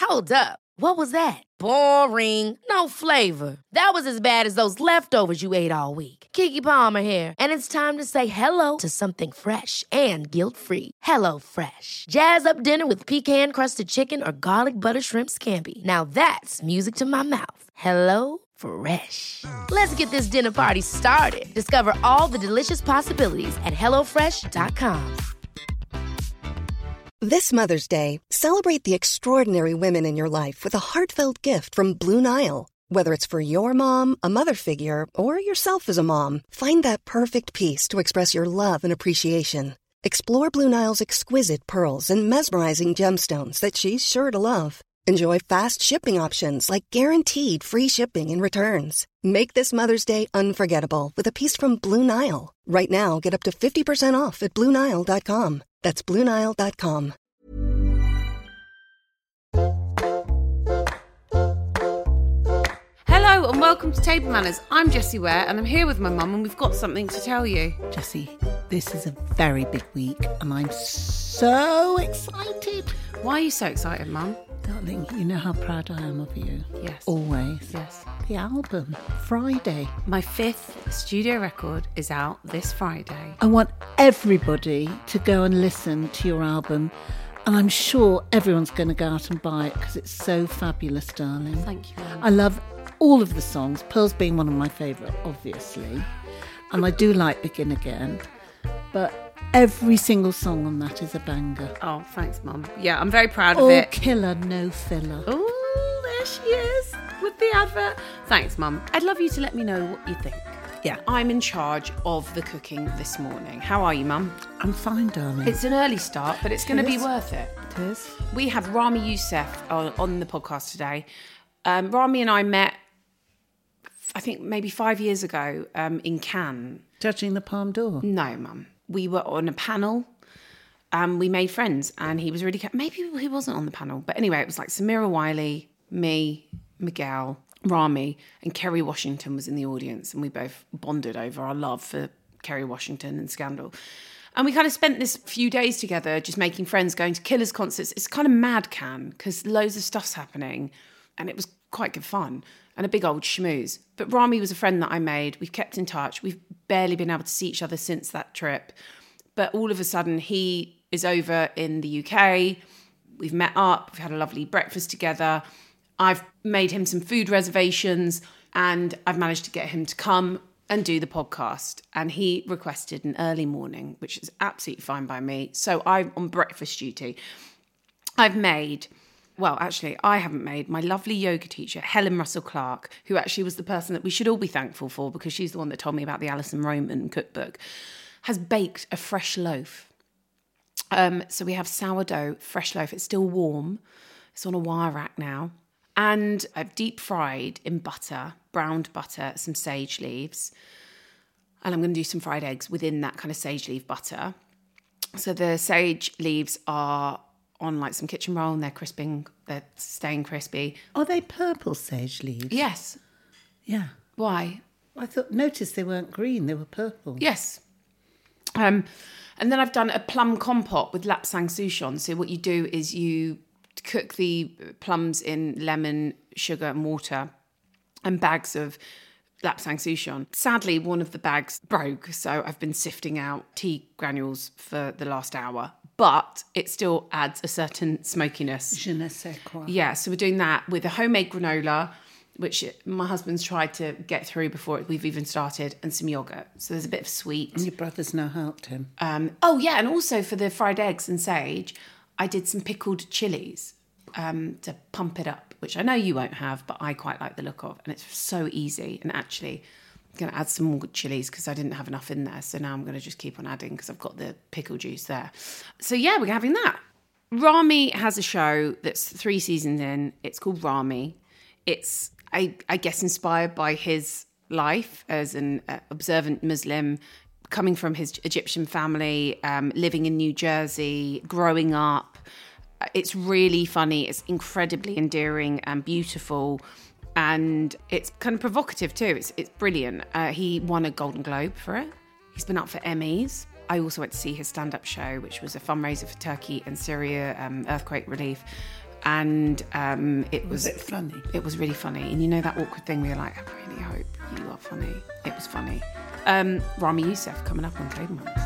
Hold up. What was that? Boring. No flavor. That was as bad as those leftovers you ate all week. Keke Palmer here, and it's time to say hello to something fresh and guilt-free. Hello Fresh. Jazz up dinner with pecan-crusted chicken or garlic butter shrimp scampi. Now that's music to my mouth. Hello Fresh. Let's get this dinner party started. Discover all the delicious possibilities at hellofresh.com. This Mother's Day, celebrate the extraordinary women in your life with a heartfelt gift from Blue Nile. Whether it's for your mom, a mother figure, or yourself as a mom, find that perfect piece to express your love and appreciation. Explore Blue Nile's exquisite pearls and mesmerizing gemstones that she's sure to love. Enjoy fast shipping options like guaranteed free shipping and returns. Make this Mother's Day unforgettable with a piece from Blue Nile. Right now, get up to 50% off at BlueNile.com. That's BlueNile.com. Hello and welcome to Table Manners. I'm Jessie Ware and I'm here with my mum and we've got something to tell you. Jessie, this is a very big week and I'm so excited. Why are you so excited, Mum? Darling, you know how proud I am of you. Yes. Always. Yes. The album, Friday. My 5th studio record is out this Friday. I want everybody to go and listen to your album and I'm sure everyone's going to go out and buy it because it's so fabulous, darling. Thank you, Mum. I love all of the songs, Pearls being one of my favourite, obviously. And I do like Begin Again. But every single song on that is a banger. Oh, thanks, Mum. Yeah, I'm very proud of All it. killer, no filler. Oh, there she is with the advert. Thanks, Mum. I'd love you to let me know what you think. Yeah. I'm in charge of the cooking this morning. How are you, Mum? I'm fine, darling. It's an early start, but it's going to be is. worth it. It is. We have Rami Youssef on the podcast today. Rami and I met, I think, maybe 5 years ago in Cannes. Judging the Palme d'Or? No, Mum. We were on a panel and we made friends and he was really... Maybe he wasn't on the panel. But anyway, it was like Samira Wiley, me, Miguel, Rami and Kerry Washington was in the audience and we both bonded over our love for Kerry Washington and Scandal. And we kind of spent this few days together just making friends, going to Killers concerts. It's kind of mad Cannes because loads of stuff's happening and it was quite good fun and a big old schmooze. But Rami was a friend that I made. We've kept in touch. We've barely been able to see each other since that trip. But all of a sudden, he is over in the UK. We've met up. We've had a lovely breakfast together. I've made him some food reservations and I've managed to get him to come and do the podcast. And he requested an early morning, which is absolutely fine by me. So I'm on breakfast duty. I've made... Well, actually, I haven't made. My lovely yoga teacher, Helen Russell-Clark, who actually was the person that we should all be thankful for because she's the one that told me about the Alison Roman cookbook, has baked a fresh loaf. So we have sourdough, fresh loaf. It's still warm. It's on a wire rack now. And I've deep fried in butter, browned butter, some sage leaves. And I'm going to do some fried eggs within that kind of sage leaf butter. So the sage leaves are on like some kitchen roll and they're staying crispy. Are they purple sage leaves? Yes. Yeah. Why? Noticed they weren't green, they were purple. Yes. And then I've done a plum compote with lapsang souchong. So what you do is you cook the plums in lemon, sugar and water and bags of lapsang souchong. Sadly, one of the bags broke, so I've been sifting out tea granules for the last hour. But it still adds a certain smokiness. Je ne sais quoi. Yeah, so we're doing that with a homemade granola, which my husband's tried to get through before we've even started, and some yoghurt. So there's a bit of sweet. And your brother's now helped him. Oh, yeah, and also for the fried eggs and sage, I did some pickled chilies to pump it up, which I know you won't have, but I quite like the look of. And it's so easy. And actually, I'm going to add some more chilies because I didn't have enough in there. So now I'm going to just keep on adding because I've got the pickle juice there. So yeah, we're having that. Rami has a show that's 3 seasons in. It's called Rami. It's, I guess, inspired by his life as an observant Muslim, coming from his Egyptian family, living in New Jersey, growing up. It's really funny. It's incredibly endearing and beautiful. And it's kind of provocative too. It's brilliant. He won a Golden Globe for it. He's been up for Emmys. I also went to see his stand-up show, which was a fundraiser for Turkey and Syria earthquake relief. And it Was it funny? It was really funny. And you know that awkward thing where you're like, I really hope you are funny. It was funny. Rami Youssef coming up on Table Manners.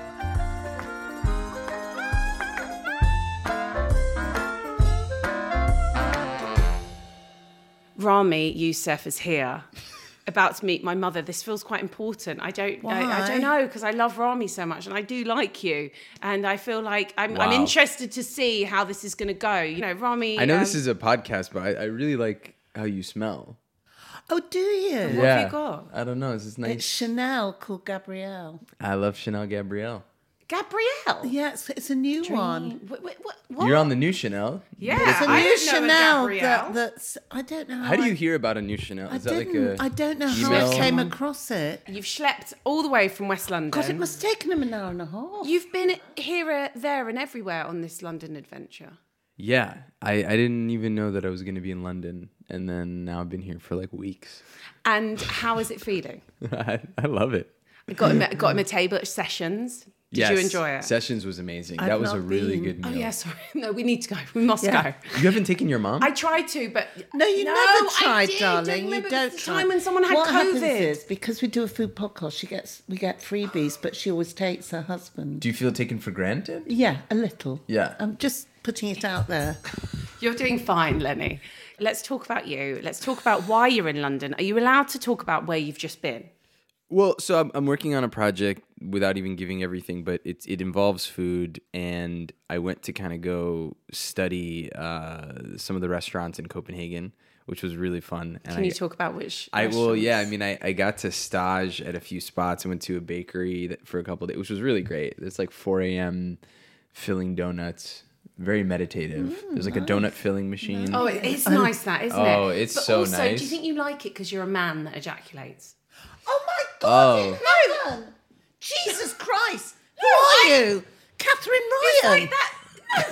Rami Youssef is here, about to meet my mother. This feels quite important. I don't know, because I love Rami so much, and I do like you, and I feel like I'm interested to see how this is going to go. You know, Rami. I know this is a podcast, but I really like how you smell. Oh, do you? What have you got? I don't know. It's just nice. It's Chanel called Gabrielle. I love Chanel Gabrielle. Gabrielle. Yeah, it's a new one. What? You're on the new Chanel. Yeah, It's a I new didn't know Chanel a Gabrielle. that's. I don't know. How do you hear about a new Chanel? Is that like a I don't know how email? I came across it. You've schlepped all the way from West London. God, it must have taken him an hour and a half. You've been here, there, and everywhere on this London adventure. Yeah, I didn't even know that I was going to be in London, and then now I've been here for like weeks. And how is it feeling? I love it. Got him a table at Sessions. Did you enjoy it? Sessions was amazing. I've That was a not really been. good meal. Oh yeah, sorry. No, we need to go. We must Yeah. go. You haven't taken your mom? I tried to, but No, you never I tried, did. darling. Remember You don't the try. time when someone had what happens COVID. is, because we do a food podcast, we get freebies, but she always takes her husband. Do you feel taken for granted? Yeah, a little. Yeah. I'm just putting it out there. You're doing fine, Lenny. Let's talk about you. Let's talk about why you're in London. Are you allowed to talk about where you've just been? Well, so I'm working on a project without even giving everything, but it involves food, and I went to kind of go study some of the restaurants in Copenhagen, which was really fun. And Can you talk about which? I will, restaurants? yeah. I mean, I got to stage at a few spots. I went to a bakery for a couple of days, which was really great. It's like 4 a.m. filling donuts. Very meditative. There's like a donut filling machine. Oh, it's nice that, isn't it? Oh, it's but so also, nice. do you think you like it because you're a man that ejaculates? Oh my God! Oh. Helen! Jesus Christ! Who are you? Catherine It's Ryan? like that.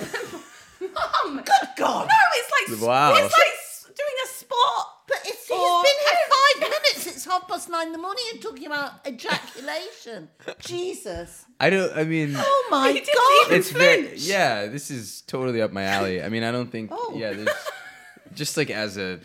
Mum! Good God! No, it's like Wow. It's like doing a spot. But it's, Or- he's been here 5 minutes. It's 9:30 in the morning and talking about ejaculation. Jesus. I mean, Oh my He didn't God. even it's very, flinch. yeah, this is totally up my alley. I mean, I don't think, there's just like as a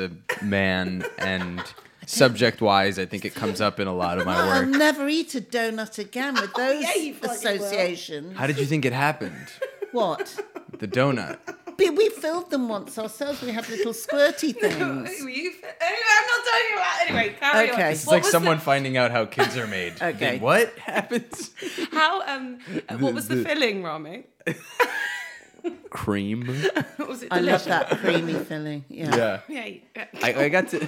man and subject wise, I think it comes up in a lot of my I'll work. never eat a donut again with those yeah, you fucking will. associations. How did you think it happened? What? The donut. We filled them once ourselves. We had little squirty things. Anyway, I'm not talking about. Anyway, carry Okay. on. It's What like was someone finding out how kids are made. Okay. Then what happens? How what was the filling, Rami? Cream. Was it I love delicious? that creamy filling. Yeah. Yeah. Yeah. I got to.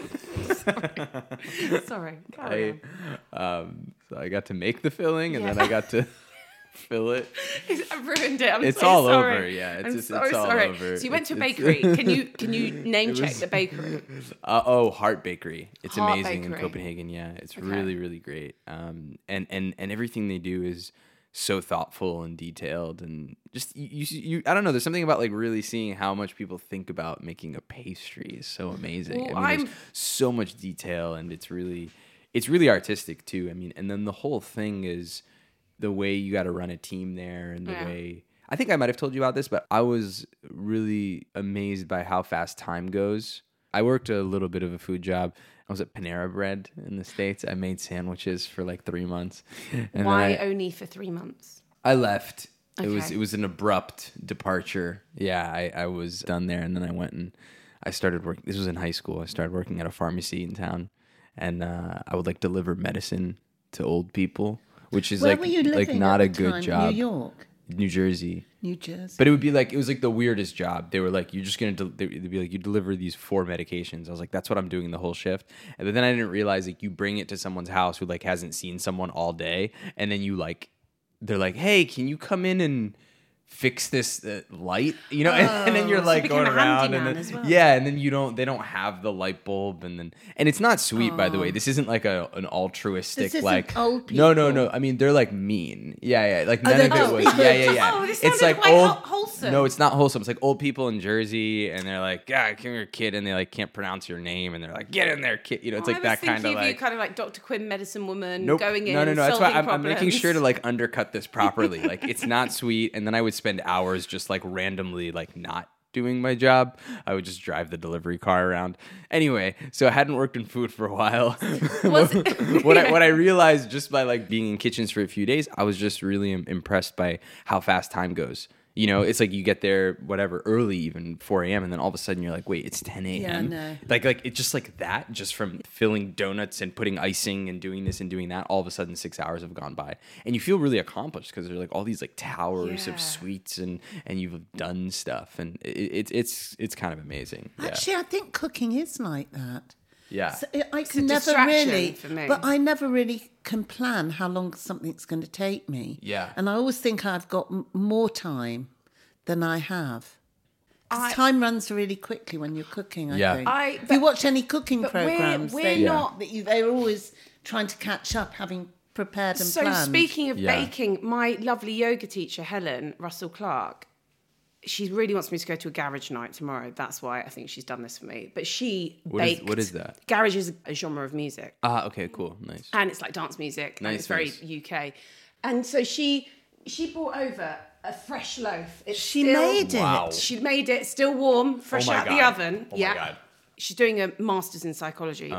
Sorry. Carry on. So I got to make the filling, and then I got to fill it. I've ruined it. I'm It's so all sorry. over, yeah, it's I'm just- so it's all sorry. over. So you went to a It's- bakery. Can you name check the bakery? Heart Bakery. It's Heart amazing Bakery. in Copenhagen. Yeah, it's really, really great. And everything they do is so thoughtful and detailed, and just you I don't know. There's something about like really seeing how much people think about making a pastry is so amazing. Well, I mean, there's so much detail, and it's really artistic too. I mean, and then the whole thing is the way you got to run a team there, and the way. I think I might have told you about this, but I was really amazed by how fast time goes. I worked a little bit of a food job. I was at Panera Bread in the States. I made sandwiches for like 3 months. And Why then only for 3 months? I left. Okay. It was an abrupt departure. Yeah, I was done there, and then I went and I started working. This was in high school. I started working at a pharmacy in town, and I would like deliver medicine to old people, which is Where like were you living like not at a the good time? job. New York, New Jersey. New Jersey. But it would be like, it was like the weirdest job. They were like, you're just going to, they'd be like, you deliver these 4 medications. I was like, that's what I'm doing the whole shift. And then I didn't realize like you bring it to someone's house who like hasn't seen someone all day. And then you like, they're like, hey, can you come in and fix this light, you know, and then you're like became going a around and handyman then, as well. yeah, and then they don't have the light bulb, and it's not sweet, by the way. This isn't like an altruistic This isn't like old no, people. I mean, they're like mean, yeah, like none they're of it just was, people. yeah. Oh, this It's sounded like quite old, wholesome. no, it's not wholesome. It's like old people in Jersey, and they're like, yeah, come here, kid, and they like can't pronounce your name, and they're like, get in there, kid, you know, it's like that kind of you like. kind of like Dr. Quinn, medicine woman, Nope. going in. No. and That's why solving I'm making problems. sure to like undercut this properly. Like it's not sweet, and then I would spend hours just like randomly like not doing my job, I would just drive the delivery car around. Anyway, so I hadn't worked in food for a while. What I realized just by like being in kitchens for a few days, I was just really impressed by how fast time goes. You know, it's like you get there, whatever, early, even 4 a.m., and then all of a sudden you're like, wait, it's 10 a.m.? Yeah, I know. Like it's just like that, just from filling donuts and putting icing and doing this and doing that, all of a sudden 6 hours have gone by. And you feel really accomplished because there's like all these like towers of sweets and you've done stuff. And it's kind of amazing. Actually, I think cooking is like that. Yeah. So I a can never distraction really, for me. but I never really can plan how long something's going to take me. Yeah. And I always think I've got more time than I have. 'Cause time runs really quickly when you're cooking, I think. If you watch any cooking programs, they're always trying to catch up, having prepared and planned. So speaking of baking, my lovely yoga teacher, Helen Russell Clark, she really wants me to go to a garage night tomorrow. That's why I think she's done this for me. But she baked. What is that? Garage is a genre of music. Ah, okay, cool, nice. And it's like dance music. And Nice, it's very nice. UK. And so she brought over a fresh loaf. She made it. Wow. She made it still warm, fresh my out the God. oven. Oh my God. She's doing a master's in psychology.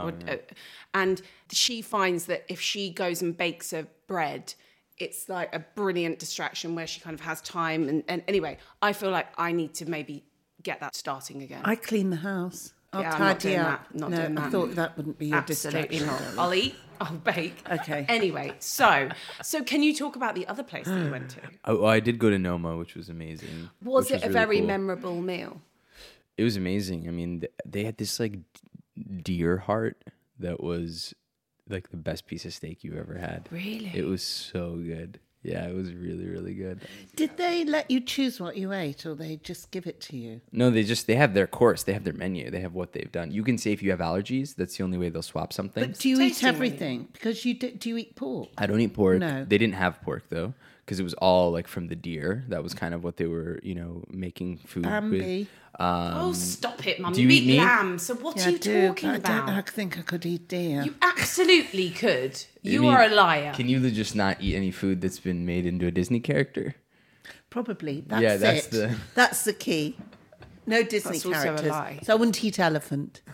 And she finds that if she goes and bakes a bread, it's like a brilliant distraction where she kind of has time. And anyway, I feel like I need to maybe get that starting again. I clean the house. I'll Yeah, I'm tidy not doing up. that. Not no, doing I that. thought that wouldn't be your Absolutely distraction. not. darling. I'll eat, I'll bake. Okay. Anyway, so can you talk about the other place that you went to? Oh, I did go to Noma, which was amazing. Was which it a really very cool. memorable meal? It was amazing. I mean, they had this like deer heart that was like the best piece of steak you ever had. Really? It was so good. Yeah, it was really, really good. Did they let you choose what you ate, or they just give it to you? No, they have their course. They have their menu. They have what they've done. You can say if you have allergies, that's the only way they'll swap something. But do you eat tasting menu. everything? Because you do you eat pork? I don't eat pork. No. They didn't have pork though, because it was all like from the deer. That was kind of what they were, making food Bambi. with. Oh, stop it, Mum. do You you eat eat meat? lamb. So what are you talking I about? don't think I could eat deer. You absolutely could. You I mean, are a liar. Can you just not eat any food that's been made into a Disney character? Probably. That's Yeah, that's it. That's the key. No Disney That's also a characters. lie. So I wouldn't eat elephant.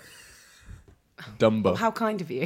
Dumbo. How kind of you.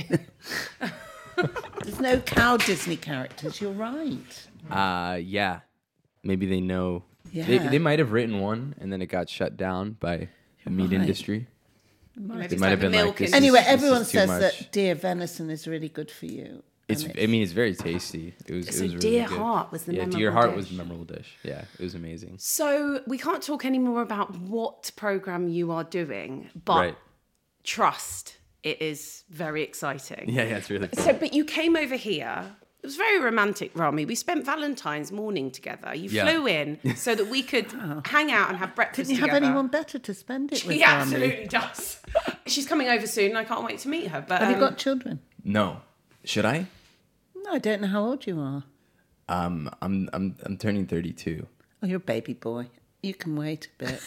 There's no cow Disney characters. You're right. Yeah. Maybe they know. Yeah. They might have written one, and then it got shut down by the meat right. industry. Maybe They it's might like have the been like, milk this in- Anyway, this is everyone too says much. that deer venison is really good for you. It's. And I mean, it's very tasty. It was. So it was really deer good. heart was the yeah. memorable Deer heart dish. was the memorable dish. Yeah, it was amazing. So we can't talk anymore about what program you are doing, but Right. trust, it is very exciting. Yeah, it's really cool. So, but you came over here. It was very romantic, Rami. We spent Valentine's morning together. You Yeah. flew in so that we could hang out and have breakfast Didn't you have together. anyone better to spend it with? She Rami? absolutely does. She's coming over soon. And I can't wait to meet her. But Have you got children? No. Should I? No, I don't know how old you are. I'm turning 32. Oh, you're a baby boy. You can wait a bit.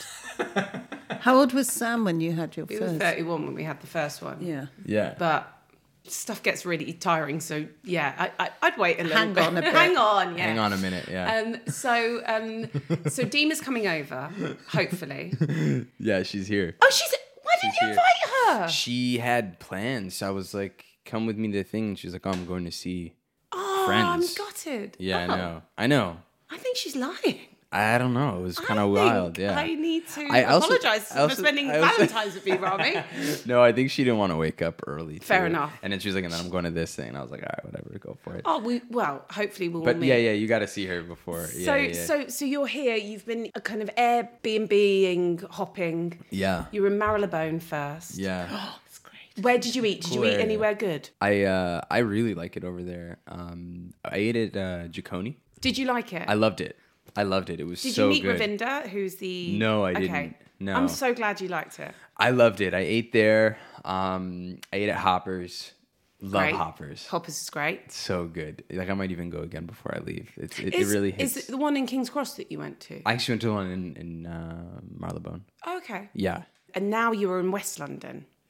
How old was Sam when you had your we were first? 31 when we had the first one. Yeah. Yeah. But stuff gets really tiring. So yeah, I'd wait a little Hang bit. on a bit. Hang on, yeah. Hang on a minute. Yeah. So Dima's coming over, hopefully. Yeah, she's here. Oh, why didn't She's you here. invite her? She had plans. So I was like, "Come with me to the thing." And she's like, "Oh, I'm going to see Oh, friends." I'm gutted. Yeah, Oh, I know. I think she's lying. I don't know. It was kind I of think wild. Yeah. I need to I also- apologise I also- for spending I also- Valentine's with me, Rami. No, I think she didn't want to wake up early. Fair too. enough. And then she was like, "And then I'm going to this thing." And I was like, "All right, whatever, go for it." Oh, hopefully we'll But meet. yeah, you got to see her before. So you're here. You've been a kind of Airbnb-ing, hopping. Yeah. You were in Marylebone first. Yeah. That's great. Where did you eat? Did you eat area. anywhere good? I really like it over there. I ate at Jaconi. Did you like it? I loved it. It was Did so you meet good. Ravinda, who's the... No, I Okay. didn't. No. I'm so glad you liked it. I loved it. I ate there. I ate at Hoppers. Love Great. Hoppers. Hoppers is great. So good. Like I might even go again before I leave. It really hits. Is it the one in King's Cross that you went to? I actually went to one in Marylebone. Oh, okay. Yeah. And now you are in West London.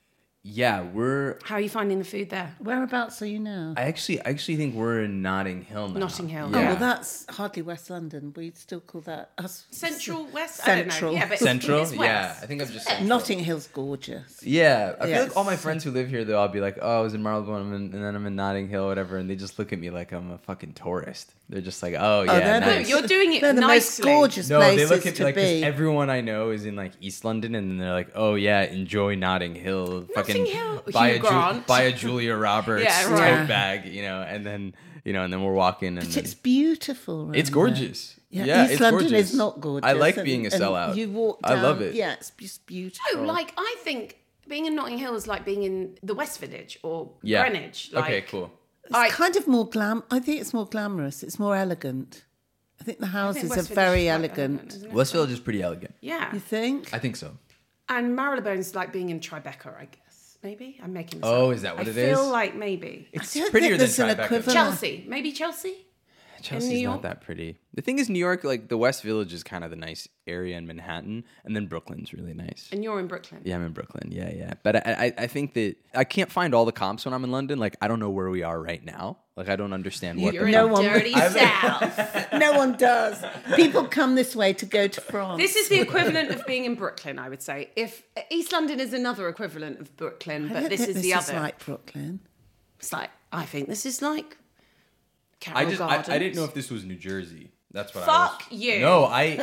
Yeah, How are you finding the food there? Whereabouts are you now? I actually think we're in Notting Hill now. Notting Hill. Yeah. Oh, well, that's hardly West London. We still call that Central West. Central. I don't know. Yeah, but Central. It's Yeah, I think I'm just Central. Notting Hill's gorgeous. Yeah, I feel like all my friends who live here, they'll all be like, "Oh, I was in Marylebone, and then I'm in Notting Hill, whatever," and they just look at me like I'm a fucking tourist. They're just like, "Oh yeah, nice." No, you're doing it they're the nicely. most gorgeous No, places they look at me to like be. everyone I know is in like East London, and they're like, "Oh yeah, enjoy Notting Hill, fucking Hill. buy a Julia Roberts Yeah, right. tote bag, and then we're walking, and But it's beautiful. it's gorgeous. Yeah, East it's London gorgeous. is not gorgeous. I like being a sellout. You walk down, I love it. Yeah, it's just beautiful. No, like I think being in Notting Hill is like being in the West Village or Yeah. Greenwich. Like, Okay, cool. It's kind of more I think it's more glamorous. It's more elegant. I think the houses West are Village very is quite elegant. isn't it? West Village is pretty elegant. Yeah. You think? I think so. And Marylebone's like being in Tribeca, I guess. Maybe I'm making this Oh, up. is that what I it is? feel like maybe It's don't prettier think than there's an Tribeca. equivalent. Chelsea. Maybe Chelsea. Chelsea's New not York? that pretty. The thing is, New York, like the West Village is kind of the nice area in Manhattan, and then Brooklyn's really nice. And you're in Brooklyn. Yeah, I'm in Brooklyn. Yeah. But I think that I can't find all the comps when I'm in London. Like, I don't know where we are right now. Like, I don't understand what You're the in No one- dirty South. No one does. People come this way to go to France. This is the equivalent of being in Brooklyn, I would say. If East London is another equivalent of Brooklyn, I but don't this think is the this other. is like Brooklyn. It's like I think this is like Carroll Gardens. I didn't know if this was New Jersey. That's what Fuck you. No,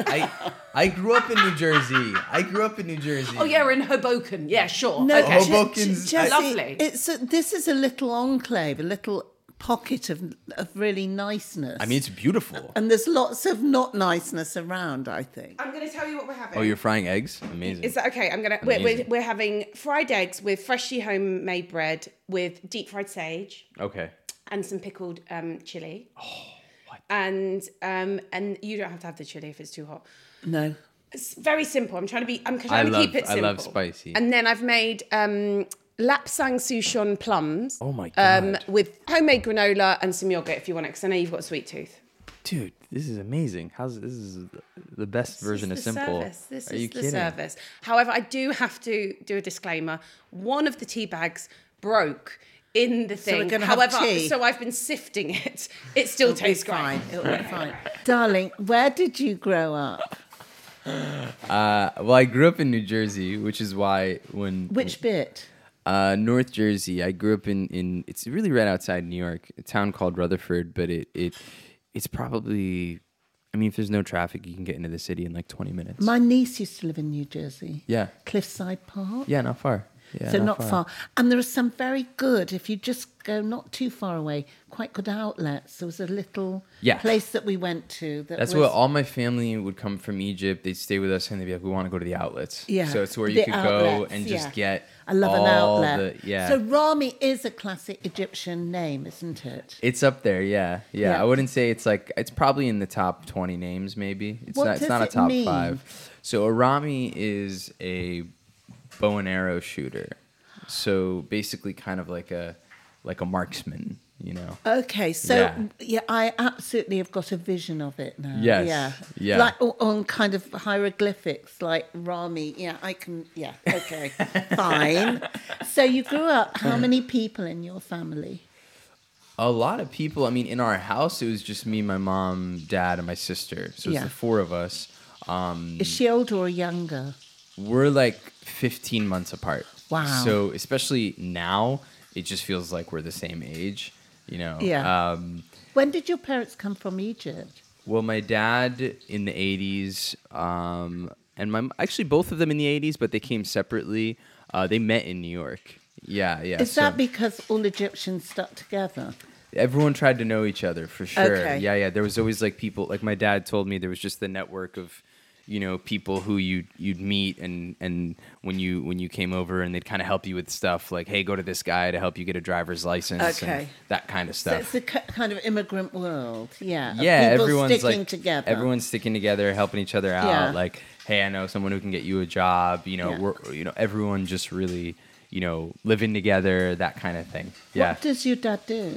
I grew up in New Jersey. Oh yeah, we're in Hoboken. Yeah, sure. No, okay. Hoboken's- Jessie, Lovely. This is a little enclave, a little pocket of really niceness. I mean, it's beautiful. and there's lots of not niceness around, I think. I'm going to tell you what we're having. Oh, you're frying eggs? Amazing. Is that okay? We're having fried eggs with freshly homemade bread with deep fried sage Okay. and some pickled chili. Oh, what? And you don't have to have the chili if it's too hot. No. It's very simple. I'm trying to keep it simple. I love spicy. And then I've made lapsang souchong plums. Oh my God. With homemade granola and some yogurt if you want it, because I know you've got a sweet tooth. Dude, this is amazing. This is the best version of simple. This Are is you the kidding? service. However, I do have to do a disclaimer. One of the tea bags broke in the thing. we're gonna have However, tea? so I've been sifting it. It still tastes great. Fine. It'll be fine. Darling, where did you grow up? Well, I grew up in New Jersey, which is why Which bit? North Jersey. I grew up in it's really right outside New York, a town called Rutherford, but it's probably, I mean, if there's no traffic, you can get into the city in like 20 minutes. My niece used to live in New Jersey. Yeah. Cliffside Park. Yeah, not far. Yeah, So not far. And there are some very good, if you just go not too far away, quite good outlets. There was a little place that we went to. That's what all my family would come from Egypt. They'd stay with us and they'd be like, we want to go to the outlets. Yeah. So it's where The you could go outlets, and just get I love an all outlet. the. So Rami is a classic Egyptian name, isn't it? It's up there, yeah. Yeah. I wouldn't say it's probably in the top 20 names, maybe. It's What not. It's does not a it top mean? 5. So Arami is a bow and arrow shooter. So basically, kind of like a marksman, you know. Okay, so Yeah. I absolutely have got a vision of it now. Yes, yeah. Like on kind of hieroglyphics, like Rami. Yeah, I can. Yeah, okay, fine. So you grew up. How many people in your family? A lot of people. I mean, in our house, it was just me, my mom, dad, and my sister. So it's Yeah. the 4 of us. Is she older or younger? We're like 15 months apart. Wow. So especially now, it just feels like we're the same age, you know. Yeah. When did your parents come from Egypt? Well, my dad in the 80s, and actually both of them in the 80s, but they came separately. They met in New York. Yeah. Is that because all Egyptians stuck together? Everyone tried to know each other, for sure. Okay. Yeah. There was always like people, like my dad told me, there was just the network of, you know, people who you'd meet and when you came over and they'd kind of help you with stuff like, hey, go to this guy to help you get a driver's license and that kind of So stuff. it's the kind of immigrant world, yeah. Yeah, people everyone's sticking like together. Everyone's sticking together, helping each other out. Yeah. Like, hey, I know someone who can get you a job. You know, everyone just really, living together, that kind of thing. Yeah. What does your dad do?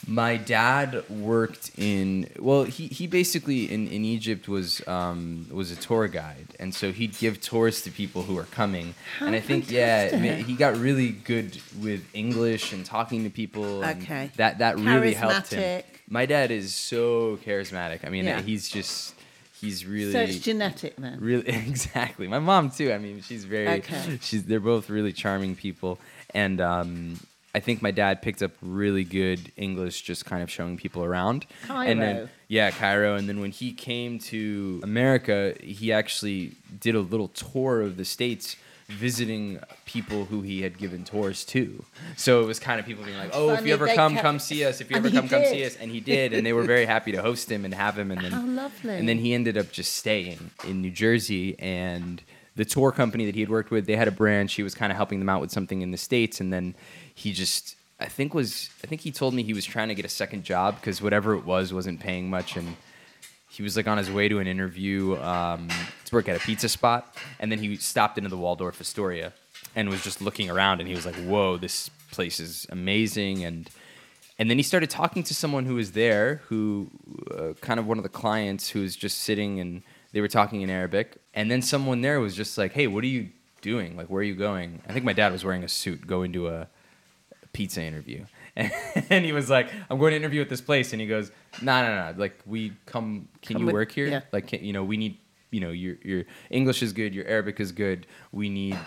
My dad worked he basically in Egypt was a tour guide, and so he'd give tours to people who were coming. And I think he got really good with English and talking to people. Okay. And that really helped him. My dad is so charismatic. I mean, he's really. So it's genetic then. Really, exactly. My mom too. I mean, she's very. Okay. They're both really charming people, and I think my dad picked up really good English, just kind of showing people around. Cairo. And then, Cairo. And then when he came to America, he actually did a little tour of the States, visiting people who he had given tours to. So it was kind of people being like, "Oh, if you ever come see us. If you ever come see us." And he did, and they were very happy to host him and have him. And then, how lovely. And then he ended up just staying in New Jersey, and the tour company that he had worked with, they had a branch. He was kind of helping them out with something in the States, and then he just, I think he told me he was trying to get a second job because whatever it wasn't paying much, and he was like on his way to an interview to work at a pizza spot, and then he stopped into the Waldorf Astoria and was just looking around, and he was like, "Whoa, this place is amazing!" And then he started talking to someone who was there, who kind of one of the clients who was just sitting, and they were talking in Arabic, and then someone there was just like, "Hey, what are you doing? Like, where are you going?" I think my dad was wearing a suit going to a pizza interview, and he was like, "I'm going to interview at this place," and he goes, "No, like can you work here? Yeah. Like, we need, your English is good, your Arabic is good, we need,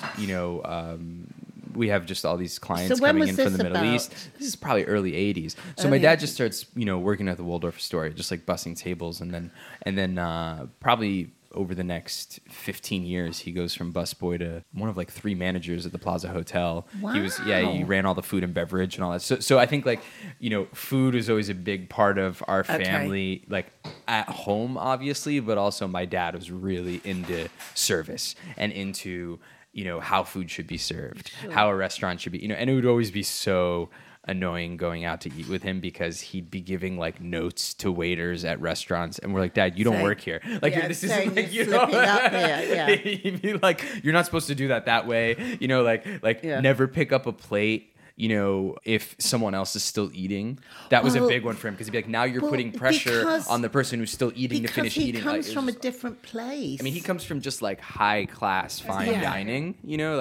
we have just all these clients coming in from the Middle East." This is probably early 80s. So my dad just starts, working at the Waldorf Astoria, just like bussing tables, and then probably over the next 15 years, he goes from busboy to one of like 3 managers at the Plaza Hotel. Wow. He ran all the food and beverage and all that. So I think food is always a big part of our family, like at home, obviously, but also my dad was really into service and into, how food should be served, how a restaurant should be, and it would always be so annoying going out to eat with him because he'd be giving like notes to waiters at restaurants, and we're like, "Dad, you don't work here. Like, this isn't like, up here. He'd be like, "You're not supposed to do that way. Never pick up a plate." If someone else is still eating, that was a big one for him because he'd be like, "Now you're putting pressure on the person who's still eating to finish eating." Because he comes from a different place. I mean, he comes from just like high class fine dining.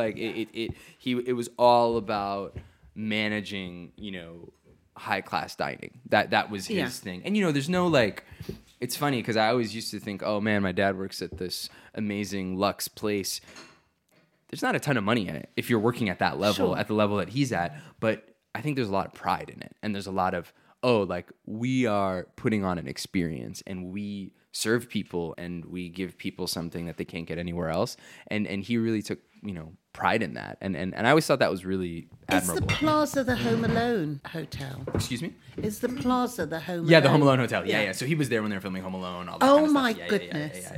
It was all about managing, high class dining. That was his thing. And there's no like, it's funny because I always used to think, "Oh man, my dad works at this amazing luxe place." There's not a ton of money in it if you're working at that level, at the level that he's at. But I think there's a lot of pride in it, and there's a lot of, we are putting on an experience, and we serve people, and we give people something that they can't get anywhere else. And he really took pride in that, and I always thought that was really admirable. Is the Plaza the Home Alone hotel? Excuse me? Is the Plaza the Home Alone? Yeah, the Home Alone hotel. Yeah. So he was there when they were filming Home Alone. All that kind of my stuff. goodness.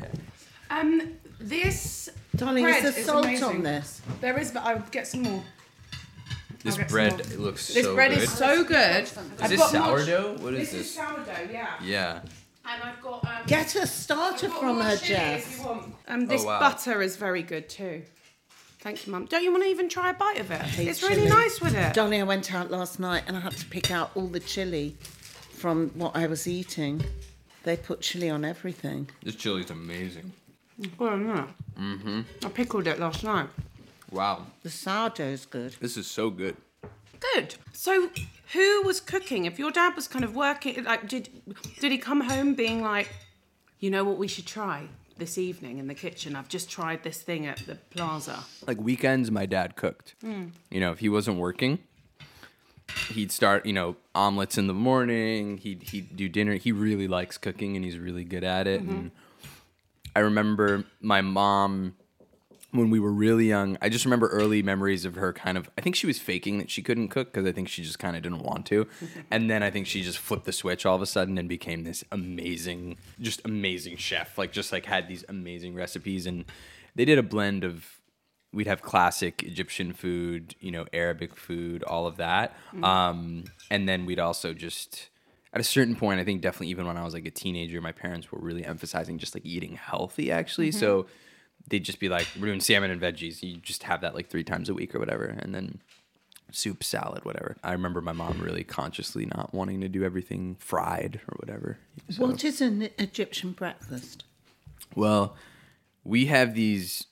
This darling, bread is there salt amazing. On this? There is, but I'll get some more. This bread looks so good. This bread is so good. Is this sourdough? What is this? This is sourdough, yeah. Yeah. And I've got... get a starter from her, Jess. This butter is very good too. Thank you, Mum. Don't you want to even try a bite of it? It's really nice with it. Darling, I went out last night and I had to pick out all the chilli from what I was eating. They put chilli on everything. This chili's amazing. Well, no. Mm-hmm. I pickled it last night. Wow. The sourdough's good. This is so good. Good. So, who was cooking? If your dad was kind of working, like, did he come home being like, "You know what we should try this evening in the kitchen? I've just tried this thing at the Plaza." Like weekends, my dad cooked. If he wasn't working, he'd start, omelets in the morning. He'd do dinner. He really likes cooking, and he's really good at it. Mm-hmm. And I remember my mom, when we were really young, I just remember early memories of her kind of, I think she was faking that she couldn't cook because I think she just kind of didn't want to. And then I think she just flipped the switch all of a sudden and became this amazing chef. Just had these amazing recipes. And they did a blend of, we'd have classic Egyptian food, Arabic food, all of that. And then we'd also just... At a certain point, I think definitely even when I was like a teenager, my parents were really emphasizing just like eating healthy, actually. Mm-hmm. So they'd just be like, "We're doing salmon and veggies. You just have that like 3 times a week or whatever." And then soup, salad, whatever. I remember my mom really consciously not wanting to do everything fried or whatever. So, what is an Egyptian breakfast? Well, we have these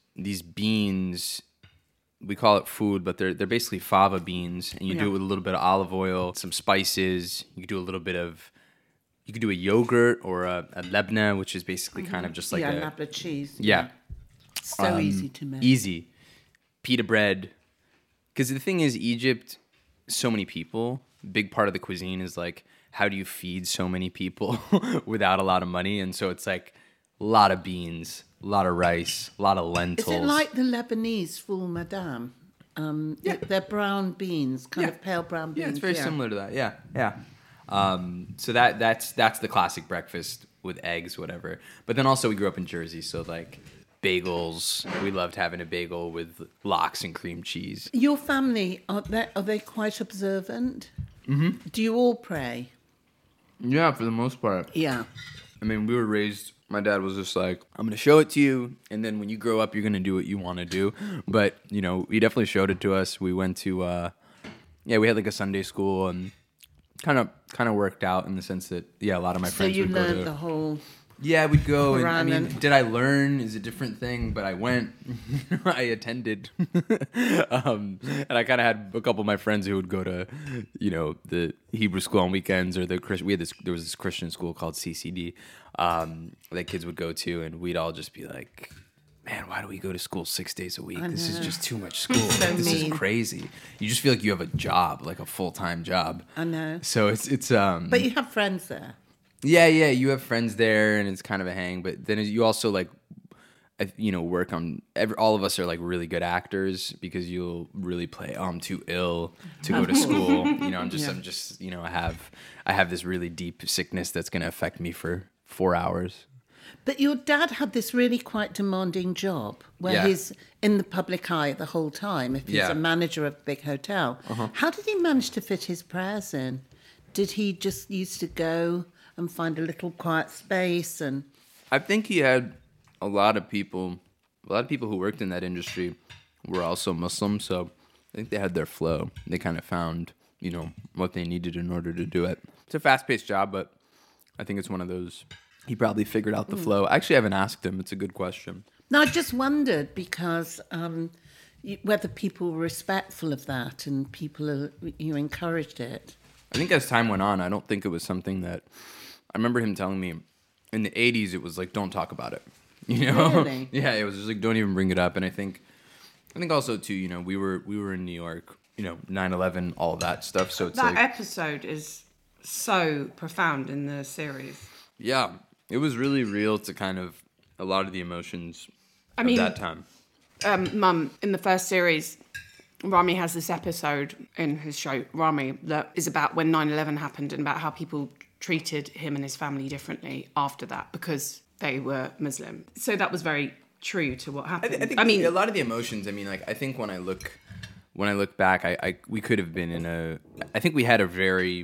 beans. We call it food, but they're basically fava beans, and you do it with a little bit of olive oil, some spices. You could do a little bit of, you could do a yogurt or a lebna, which is basically kind of just like a labna cheese. Yeah, so easy to make. Easy, pita bread. Because the thing is, Egypt, so many people. Big part of the cuisine is like, how do you feed so many people without a lot of money? And so it's like a lot of beans, a lot of rice, a lot of lentils. Is it like the Lebanese foul madame? They're brown beans, kind of pale brown beans. Yeah, it's very similar to that. Yeah. So that's the classic breakfast with eggs, whatever. But then also we grew up in Jersey, so like bagels. We loved having a bagel with lox and cream cheese. Your family, are they quite observant? Mm-hmm. Do you all pray? Yeah, for the most part. Yeah. I mean, we were raised, my dad was just like, I'm going to show it to you, and then when you grow up, you're going to do what you want to do. But, you know, he definitely showed it to us. We went to, we had like a Sunday school, and kind of worked out in the sense that, a lot of my friends would go to. So you learned the whole... Yeah, we'd go, and I mean, did I learn is a different thing, but I went, I attended, and I kind of had a couple of my friends who would go to, the Hebrew school on weekends, or there was this Christian school called CCD, that kids would go to, and we'd all just be like, man, why do we go to school 6 days a week? This is just too much school. This is crazy. You just feel like you have a job, like a full-time job. I know. So it's But you have friends there. Yeah, you have friends there, and it's kind of a hang. But then you also like, work on. All of us are like really good actors because you'll really play. Oh, I'm too ill to go to school. I'm just. I have this really deep sickness that's going to affect me for 4 hours. But your dad had this really quite demanding job where he's in the public eye the whole time. If he's a manager of a big hotel, how did he manage to fit his prayers in? Did he just used to go and find a little quiet space? And I think he had a lot of people who worked in that industry were also Muslim, so I think they had their flow. They kind of found, what they needed in order to do it. It's a fast-paced job, but I think it's one of those, he probably figured out the flow. I actually haven't asked him. It's a good question. No, I just wondered because whether people were respectful of that and people encouraged it. I think as time went on, I don't think it was something that... I remember him telling me in the 80s, it was like, don't talk about it. Really? Yeah, it was just like, don't even bring it up. And I think also too, we were in New York, 9/11, all of that stuff. So it's that episode is so profound in the series. Yeah, it was really real to kind of a lot of the emotions of that time. Mum, in the first series, Rami has this episode in his show, Rami, that is about when 9/11 happened and about how people treated him and his family differently after that because they were Muslim. So that was very true to what happened. I mean, a lot of the emotions. I mean, like I think when I look back, we could have been I think we had a very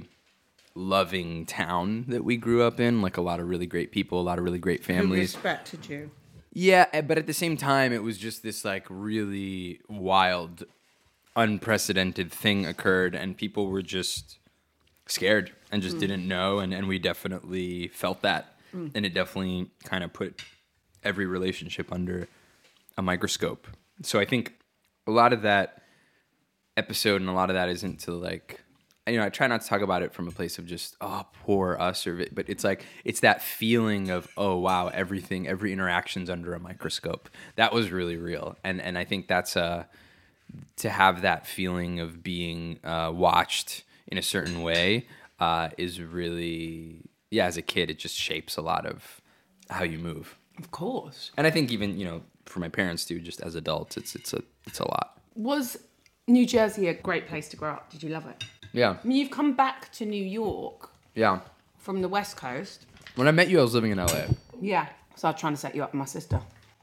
loving town that we grew up in. Like a lot of really great people, a lot of really great families. Who respected you. Yeah, but at the same time, it was just this like really wild, unprecedented thing occurred, and people were just scared and just didn't know, and we definitely felt that, and it definitely kind of put every relationship under a microscope. So I think a lot of that episode and a lot of that isn't to like, I try not to talk about it from a place of just, oh, poor us, but it's like, it's that feeling of, oh, wow, every interaction's under a microscope. That was really real. And I think that's to have that feeling of being watched in a certain way is really, as a kid, it just shapes a lot of how you move. Of course. And I think even, for my parents too, just as adults, it's a lot. Was New Jersey a great place to grow up? Did you love it? Yeah. I mean, you've come back to New York. Yeah. From the West Coast. When I met you, I was living in LA. Yeah. So I was trying to set you up with my sister.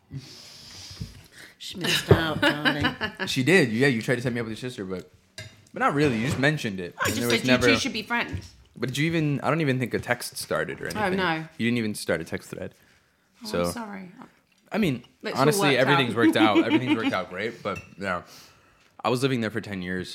She missed out, darling. She did. Yeah, you tried to set me up with your sister, but not really. You just mentioned it. I just said you two should be friends. But did you even... I don't even think a text started or anything. Oh, no. You didn't even start a text thread. I'm sorry. I mean, honestly, everything's worked out. Everything's worked out great, but I was living there for 10 years,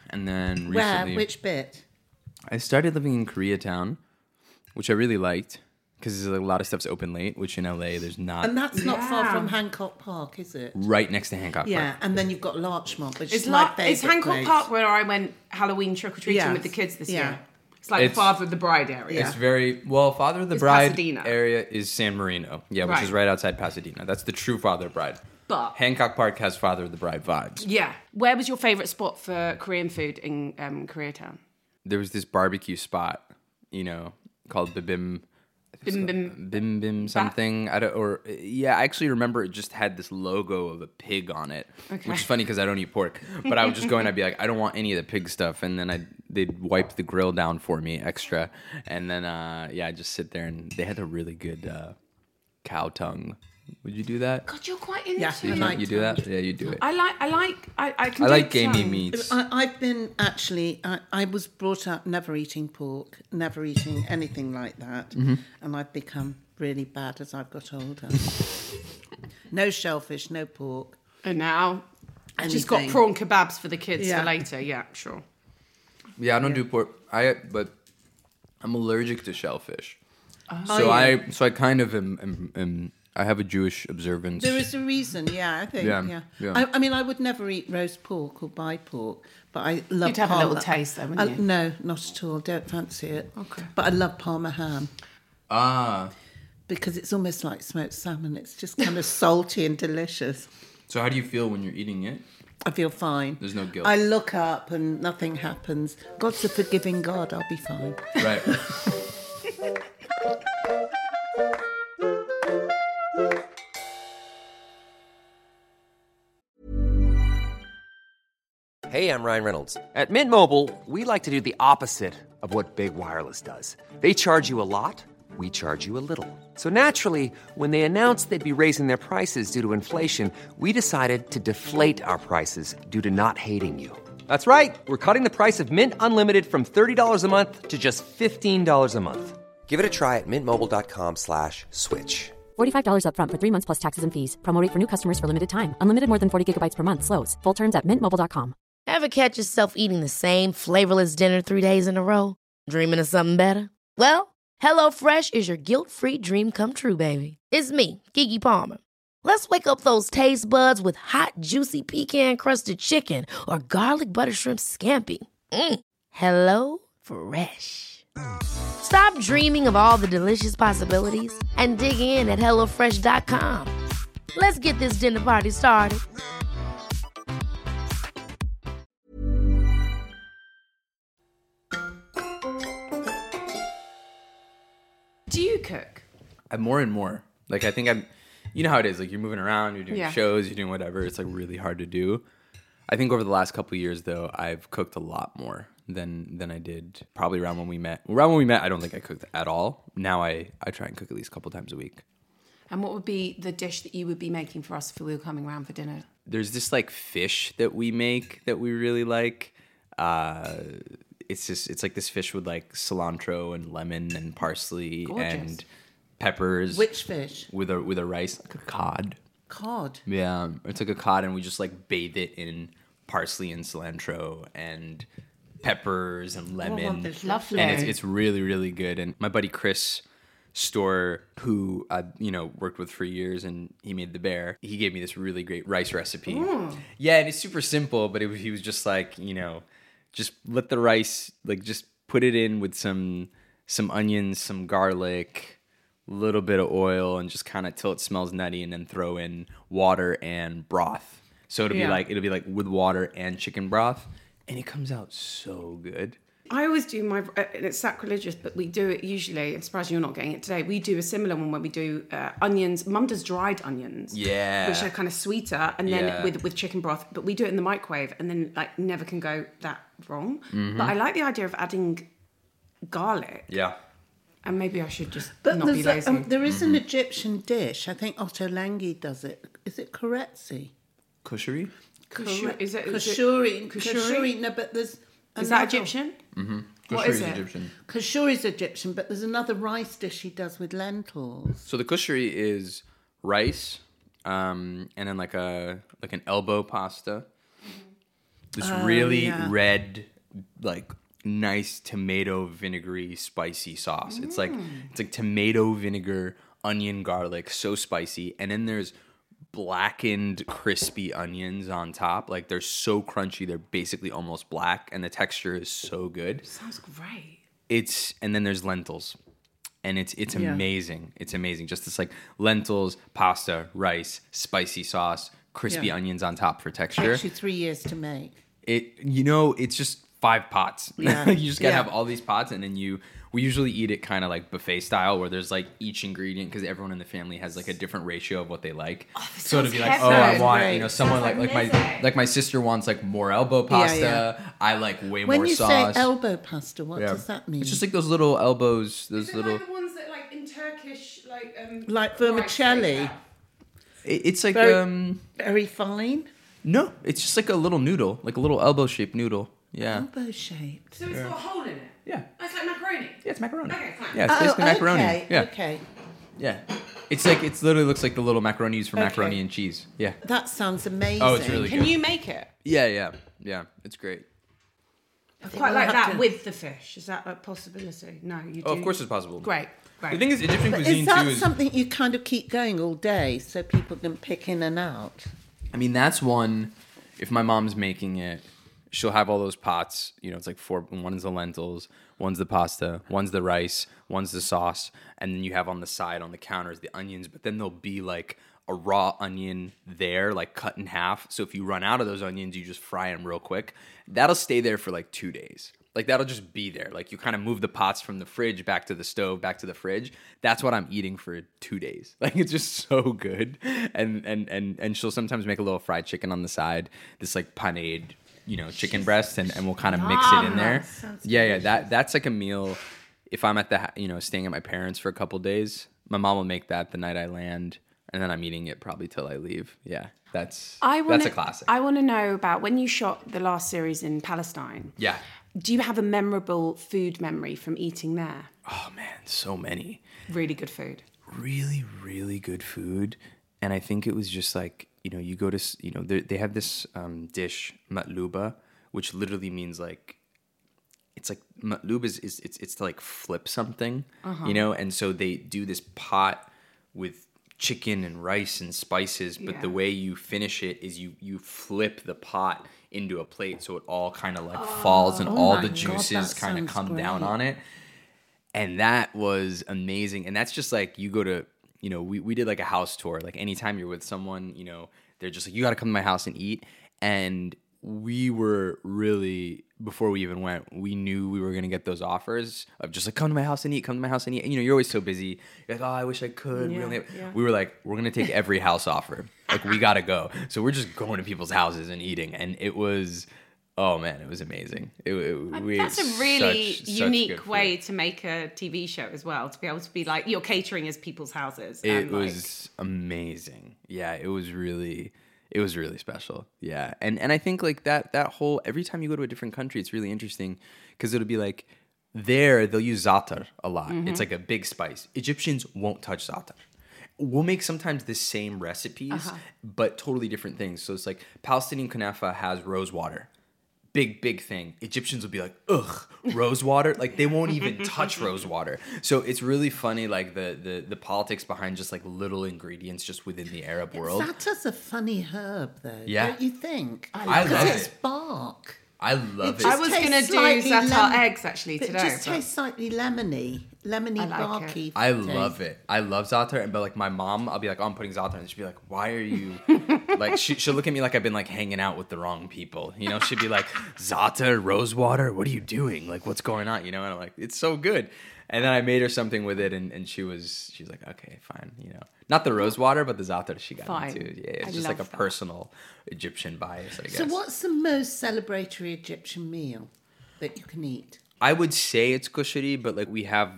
And then recently... Where? Which bit? I started living in Koreatown, which I really liked. Because a lot of stuff's open late, which in LA there's not. And that's not far from Hancock Park, is it? Right next to Hancock Park. Yeah, and then you've got Larchmont, which is It's Hancock Park where I went Halloween trick-or-treating with the kids this year. It's like the Father of the Bride area. It's very... Well, Father of the Bride Pasadena. Area is San Marino. Yeah, which is right outside Pasadena. That's the true Father of the Bride. But Hancock Park has Father of the Bride vibes. Yeah. Where was your favourite spot for Korean food in Koreatown? There was this barbecue spot, called Bim Bim something. I actually remember it just had this logo of a pig on it, which is funny because I don't eat pork. But I would just go and I'd be like, I don't want any of the pig stuff, and then they'd wipe the grill down for me extra, and then I'd just sit there, and they had a really good cow tongue. Would you do that? God, you're quite into it. You do that? Yeah, you do it. I like gamey meats. I've been I was brought up never eating pork, never eating anything like that, and I've become really bad as I've got older. No shellfish, no pork. And now I just got prawn kebabs for the kids for later. Yeah, sure. Yeah, I don't do pork. But I'm allergic to shellfish. So I kind of am I have a Jewish observance. There is a reason, I think. Yeah. I mean, I would never eat roast pork or buy pork, but I love. You'd have a little taste, though, wouldn't you? No, not at all. Don't fancy it. Okay. But I love Parma ham. Because it's almost like smoked salmon. It's just kind of salty and delicious. So how do you feel when you're eating it? I feel fine. There's no guilt. I look up and nothing happens. God's a forgiving God. I'll be fine. Right. Hey, I'm Ryan Reynolds. At Mint Mobile, we like to do the opposite of what Big Wireless does. They charge you a lot, we charge you a little. So naturally, when they announced they'd be raising their prices due to inflation, we decided to deflate our prices due to not hating you. That's right. We're cutting the price of Mint Unlimited from $30 a month to just $15 a month. Give it a try at mintmobile.com/switch. $45 up front for 3 months plus taxes and fees. Promo rate for new customers for limited time. Unlimited more than 40 gigabytes per month. Slows full terms at mintmobile.com. Ever catch yourself eating the same flavorless dinner 3 days in a row? Dreaming of something better? Well, HelloFresh is your guilt-free dream come true, baby. It's me, Keke Palmer. Let's wake up those taste buds with hot, juicy pecan-crusted chicken or garlic butter shrimp scampi. Hello Fresh. Stop dreaming of all the delicious possibilities and dig in at HelloFresh.com. Let's get this dinner party started. Do you cook? I'm more and more. Like, I think you know how it is. Like, you're moving around, you're doing shows, you're doing whatever. It's, like, really hard to do. I think over the last couple of years, though, I've cooked a lot more than I did probably around when we met. Around when we met, I don't think I cooked at all. Now I try and cook at least a couple times a week. And what would be the dish that you would be making for us if we were coming around for dinner? There's this, like, fish that we make that we really like. It's like this fish with, like, cilantro and lemon and parsley and peppers. Which fish? With a rice, like a cod. Cod? Yeah, it's like a cod, and we just, like, bathe it in parsley and cilantro and peppers and lemon. Oh, lovely. And it's really, really good. And my buddy Chris Store, who I worked with for years, and he made the bear, he gave me this really great rice recipe. Yeah, and it's super simple, but he was just like, just let the rice, like, just put it in with some onions, some garlic, a little bit of oil, and just kind of till it smells nutty, and then throw in water and broth. So it'll be like with water and chicken broth, and it comes out so good. I always do and it's sacrilegious, but we do it usually. I'm surprised you're not getting it today. We do a similar one where we do onions. Mum does dried onions, which are kind of sweeter, and then with chicken broth. But we do it in the microwave, and then, like, never can go that wrong. Mm-hmm. But I like the idea of adding garlic. Yeah. And maybe I should just not be lazy. There is an Egyptian dish. I think Ottolenghi does it. Is it Koretsi? Kushuri? Is it Kushuri? No, but there's... Is that Egyptian? Mm-hmm. What is it? Egyptian. Kushuri's Egyptian, but there's another rice dish he does with lentils. So the kushuri is rice, and then like an elbow pasta, This really red, like nice tomato vinegary spicy sauce. It's like tomato vinegar, onion, garlic, so spicy. And then there's blackened crispy onions on top. Like they're so crunchy, they're basically almost black, and the texture is so good. Sounds great. And then there's lentils. And it's amazing. It's amazing. Just this like lentils, pasta, rice, spicy sauce, crispy onions on top for texture. It takes you 3 years to make. It's just 5 pots. Yeah. You just gotta have all these pots, and then we usually eat it kind of like buffet style, where there's like each ingredient, because everyone in the family has like a different ratio of what they like. So to be like, I want someone like my sister wants like more elbow pasta. Yeah. I like way more sauce. When you say elbow pasta, what does that mean? It's just like those little elbows. Like the ones that like in Turkish like vermicelli. It's like very fine. No, it's just like a little noodle, like a little elbow shaped noodle. Yeah. Elbow shaped. So it's got a hole in it? Yeah. Oh, it's like macaroni? Yeah, it's macaroni. Okay, fine. Yeah, it's basically macaroni. Okay, yeah. okay. Yeah. It literally looks like the little macaroni used for macaroni and cheese. Yeah. That sounds amazing. Oh, it's really good. Can you make it? Yeah. It's great. I quite like that with the fish. Is that a possibility? No, you do. Oh, of course it's possible. Great. The thing is, Egyptian cuisine too is... Is that something you kind of keep going all day so people can pick in and out? I mean, that's one... If my mom's making it, she'll have all those pots. It's like 4. One's the lentils, one's the pasta, one's the rice, one's the sauce, and then you have on the side on the counters the onions. But then there'll be like a raw onion there, like cut in half. So if you run out of those onions, you just fry them real quick. That'll stay there for like 2 days. Like that'll just be there. Like you kind of move the pots from the fridge back to the stove, back to the fridge. That's what I'm eating for 2 days. Like it's just so good. And she'll sometimes make a little fried chicken on the side, this like paneed, chicken breast, and we'll kind of mix it in there. Yeah. That's like a meal. If I'm at the staying at my parents for a couple days, my mom will make that the night I land, and then I'm eating it probably till I leave. Yeah. That's a classic. I want to know about when you shot the last series in Palestine. Yeah. Do you have a memorable food memory from eating there? Oh, man, so many. Really good food. Really, really good food. And I think it was just like, you go to, they have this dish, matluba, which literally means like, it's like, matlub it's to like flip something, and so they do this pot with chicken and rice and spices, but the way you finish it is you flip the pot into a plate, so it all kind of like falls, and all the juices kind of come down on it. And that was amazing. And that's just like, you go to, we did like a house tour. Like anytime you're with someone, they're just like, you got to come to my house and eat. And we were really, before we even went, we knew we were going to get those offers of just like, come to my house and eat, And, you're always so busy. You're like, oh, I wish I could. We were like, we're going to take every house offer. Like, we got to go. So we're just going to people's houses and eating. And it was, oh man, it was amazing. That's a really unique way to make a TV show as well, to be able to be like, you're catering as people's houses. It was amazing. Yeah, it was really special. Yeah. And I think like that whole, every time you go to a different country, it's really interesting because it'll be like, there they'll use za'atar a lot. Mm-hmm. It's like a big spice. Egyptians won't touch za'atar. We'll make sometimes the same recipes, but totally different things. So it's like Palestinian kunafa has rose water. Big thing. Egyptians will be like, ugh, rose water? Like they won't even touch rose water. So it's really funny, like the politics behind just like little ingredients just within the Arab world. Za'atar's a funny herb though, yeah. Don't you think? I love it. Because it's bark. I love it. I was going to do za'atar eggs actually today. It just tastes slightly lemony, barky. I love it. I love za'atar, but like my mom, I'll be like, oh, I'm putting za'atar, and she'll be like, why are you? Like she'll look at me like I've been like hanging out with the wrong people. She'd be like, za'atar, rose water, what are you doing? Like what's going on? And I'm like, it's so good. And then I made her something with it, and she's like, okay, fine, Not the rose water, but the za'atar she got into. Yeah, it's just like a personal Egyptian bias, I guess. So what's the most celebratory Egyptian meal that you can eat? I would say it's kushari, but like we have,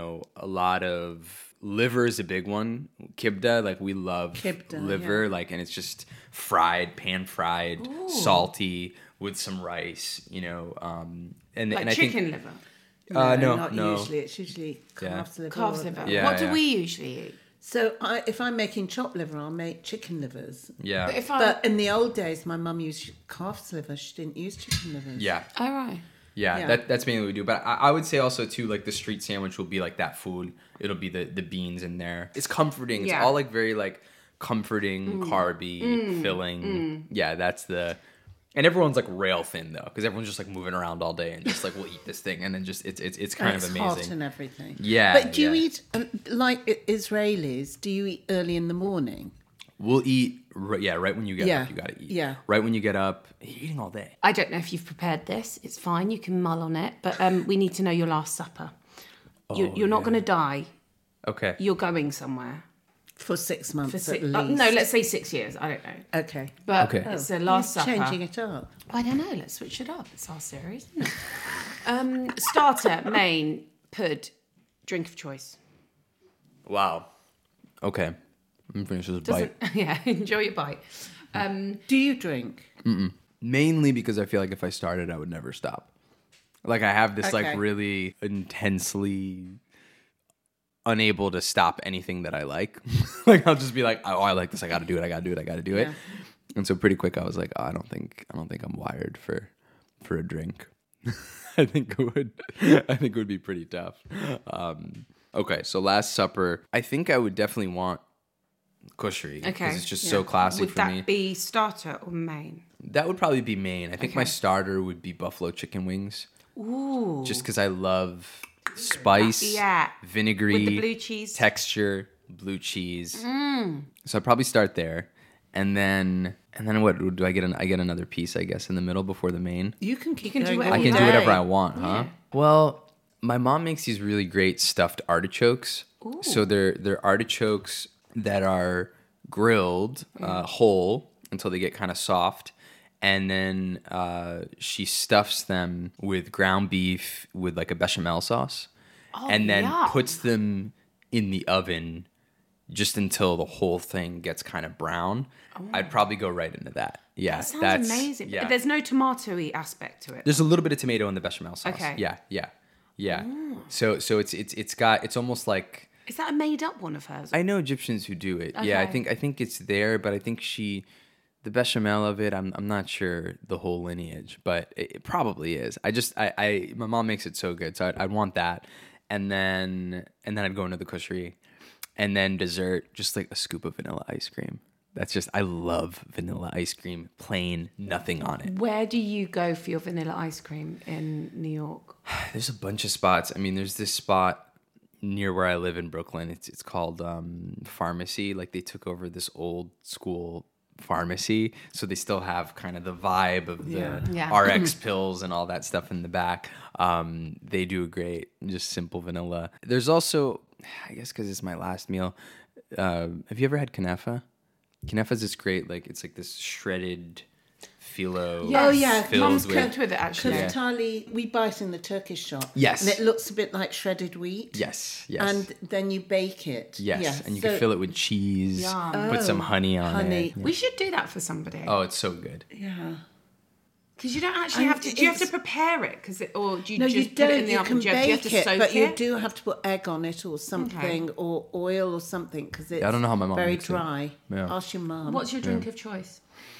a lot of liver is a big one. Kibda, like we love liver, like, and it's just fried, pan fried, salty with some rice, and like I chicken think liver. No. Usually. It's usually calf's liver. Calf's liver. Yeah, what do we usually eat? So if I'm making chopped liver, I'll make chicken livers. Yeah. But in the old days, my mum used calf's liver. She didn't use chicken livers. Yeah. All right. Yeah. That's mainly what we do. But I would say also, too, like the street sandwich will be like that food. It'll be the beans in there. It's comforting. It's all like very like comforting, carby, filling. Yeah, that's the... And everyone's like rail thin though, because everyone's just like moving around all day and just like we'll eat this thing, and then just it's kind of amazing. Hot and everything. Yeah. But do you eat like Israelis? Do you eat early in the morning? We'll eat. Right when you get up, you gotta eat. Yeah. Right when you get up, you're eating all day. I don't know if you've prepared this. It's fine. You can mull on it, but we need to know your last supper. You're not going to die. Okay. You're going somewhere. For 6 months at least. No, let's say 6 years. I don't know. Okay. But it's the last supper. Changing it up. I don't know. Let's switch it up. It's our series, isn't it? Starter, main, pud, drink of choice. Wow. Okay. I'm gonna finish this bite. Yeah, enjoy your bite. Do you drink? Mainly because I feel like if I started, I would never stop. Like I have this like really intensely unable to stop anything that I like. Like I'll just be like, oh, I like this. I got to do it. Yeah. And so pretty quick, I was like, oh, I don't think I'm wired for a drink. I think it would be pretty tough. Okay, so Last Supper. I think I would definitely want kushri because it's just so classic for me. Would that be starter or main? That would probably be main. I think my starter would be buffalo chicken wings. Ooh. Just because I love spice, vinegary, with the blue cheese texture, blue cheese. So I'd probably start there, and then what do I get? I get another piece, I guess, in the middle before the main. You can do I can do whatever I want, huh? Well, my mom makes these really great stuffed artichokes. Ooh. So they're artichokes that are grilled whole until they get kind of soft. And then she stuffs them with ground beef with like a bechamel sauce. And then puts them in the oven just until the whole thing gets kind of brown. I'd probably go right into that. Yeah, that sounds amazing. Yeah. There's no tomato-y aspect to it. There's a little bit of tomato in the bechamel sauce. Okay. Yeah. Ooh. So it's almost like... Is that a made-up one of hers? I know Egyptians who do it. Okay. Yeah, I think it's there, but I think the bechamel of it, I'm not sure the whole lineage, but it probably is. My mom makes it so good, so I'd want that, and then I'd go into the kushri, and then dessert, just like a scoop of vanilla ice cream. That's just, I love vanilla ice cream, plain, nothing on it. Where do you go for your vanilla ice cream in New York? There's a bunch of spots. I mean, there's this spot near where I live in Brooklyn. It's called Pharmacy. Like they took over this old school pharmacy, so they still have kind of the vibe of the RX pills and all that stuff in the back. They do a great, just simple vanilla. There's also, I guess because it's my last meal, have you ever had Knefa? Kneffa's this great, like it's like this shredded phyllo. Yes. Oh yeah, Mum's cooked with it actually. Kaftali, we buy it in the Turkish shop. Yes, and it looks a bit like shredded wheat. Yes. And then you bake it. Yes. And you can fill it with cheese. Put some honey on it. We should do that for somebody. Oh, it's so good. Yeah. Because you don't actually have to. Do you have to prepare it? Or do you no, just you put don't. it in the oven? Do you have to soak it? But you do have to put egg on it or something, or oil or something, because it's I don't know how my mom very makes dry. Yeah. Ask your mum. What's your drink of choice?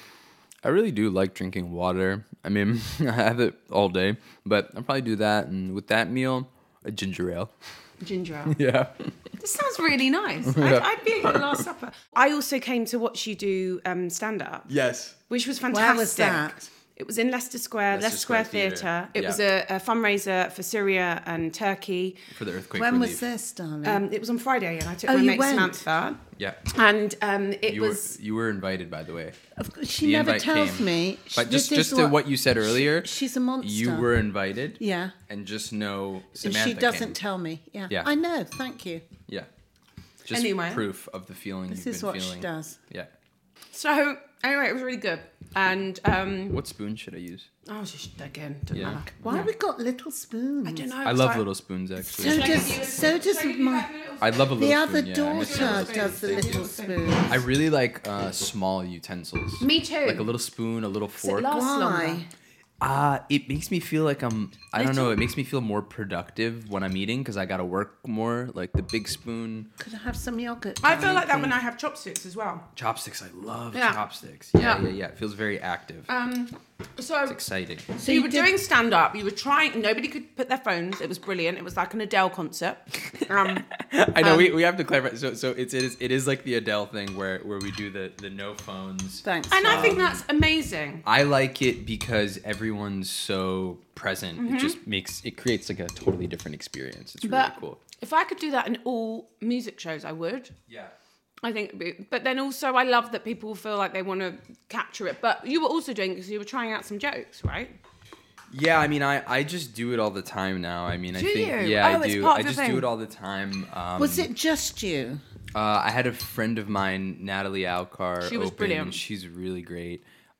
I really do like drinking water. I mean, I have it all day, but I'll probably do that. And with that meal, a ginger ale. Ginger ale. Yeah. This sounds really nice. I'd be at the Last Supper. I also came to watch you do stand-up. Yes. Which was fantastic. Where was that? It was in Leicester Square, Leicester Square Theatre. It was a fundraiser for Syria and Turkey. For the earthquake When relief. was this, darling? It was on Friday, and I took my mate Samantha. Yeah. And You were invited, by the way. She never tells me. But just to what you said earlier. She's a monster. You were invited. Yeah. And just know Samantha She doesn't tell me. Yeah. I know. Thank you. Yeah. Just proof of the feeling you've been feeling. This is what she does. Yeah. So, anyway, it was really good. And what spoon should I use? Oh, just again, doesn't matter. Why have we got little spoons? I don't know. I love little spoons, actually. So does my. I love a little spoon. The other daughter does the little spoons. I really like small utensils. Me too. Like a little spoon, a little fork. It lasts longer. It makes me feel like I don't know, it makes me feel more productive when I'm eating because I got to work more, like the big spoon. Could I have some yogurt? I feel like that when I have chopsticks as well. Chopsticks, I love chopsticks. Yeah. It feels very active. So it's exciting. So you were doing stand-up, you were trying, nobody could put their phones, it was brilliant, it was like an Adele concert. I know, we have to clarify, so it is like the Adele thing where we do the no phones. Thanks. And I think that's amazing. I like it because everyone's so present. Mm-hmm. It creates like a totally different experience. It's really cool. If I could do that in all music shows, I would. Yeah. I think, but then also I love that people feel like they want to capture it. But you were also doing it because you were trying out some jokes, right? Yeah, I mean, I just do it all the time now. I mean, do I think, you? Yeah, I do. I just do it all the time. Was it just you? I had a friend of mine, Natalie Alcar. She was brilliant. She's really great.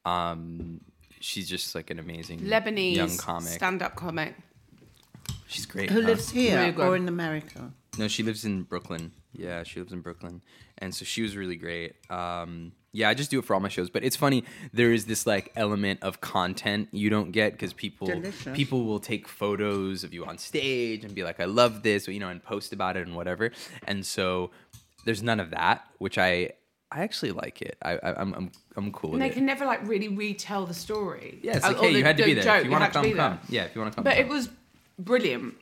She's just like an amazing Lebanese young comic, stand-up comic. She's great. Who lives here or in America? No, she lives in Brooklyn. Yeah, she lives in Brooklyn. And so she was really great. Yeah, I just do it for all my shows. But it's funny, there is this like element of content you don't get because people will take photos of you on stage and be like, I love this, or, and post about it and whatever. And so there's none of that, which I actually like it. I'm cool with it. And they can never like really retell the story. Yeah, it's like, hey, you had to be there. Joke, if you want to come, come. Yeah, if you want to come. But it was brilliant.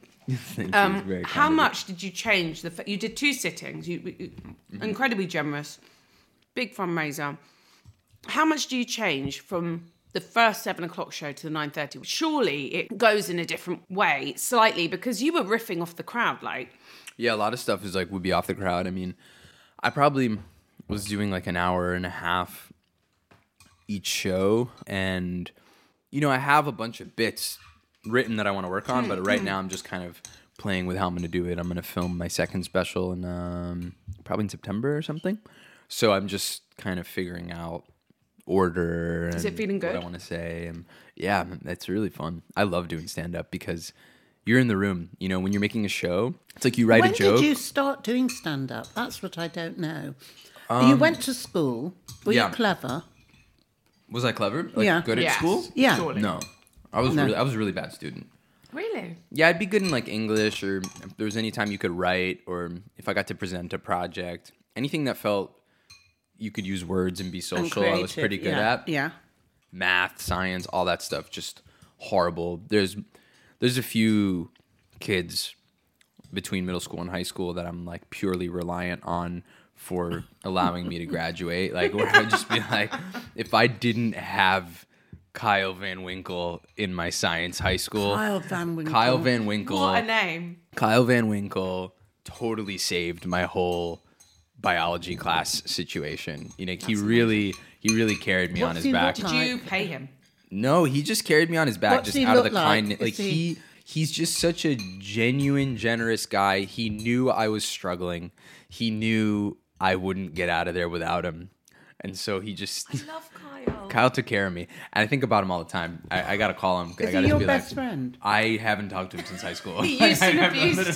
How much did you change? You did 2 sittings. You incredibly generous, big fundraiser. How much do you change from the first 7:00 show to the 9:30? Surely it goes in a different way, slightly, because you were riffing off the crowd, like. Yeah, a lot of stuff is like would be off the crowd. I mean, I probably was doing like an hour and a half each show, and I have a bunch of bits written that I want to work on, but right now I'm just kind of playing with how I'm going to do it. I'm going to film my second special in probably in September or something. So I'm just kind of figuring out order and is it feeling good? What I want to say. And yeah, it's really fun. I love doing stand-up because you're in the room. When you're making a show, it's like you write a joke. When did you start doing stand-up? That's what I don't know. You went to school. Were you clever? Was I clever? Good at school? Yeah. Surely. No. I was a really bad student. Really? Yeah, I'd be good in like English, or if there was any time you could write, or if I got to present a project, anything that felt you could use words and be social, I was pretty good at. Yeah. Math, science, all that stuff, just horrible. There's a few kids between middle school and high school that I'm like purely reliant on for allowing me to graduate. Like where I'd just be like, if I didn't have Kyle Van Winkle in my science high school. Kyle Van Winkle. What a name. Kyle Van Winkle totally saved my whole biology class situation. He really carried me on his back. Did you pay him? No, he just carried me on his back just out of the kindness. Like he's just such a genuine, generous guy. He knew I was struggling. He knew I wouldn't get out of there without him. And so he just... I love Kyle. Kyle took care of me. And I think about him all the time. I got to call him. Is he your best friend? I haven't talked to him since high school. He used and abused.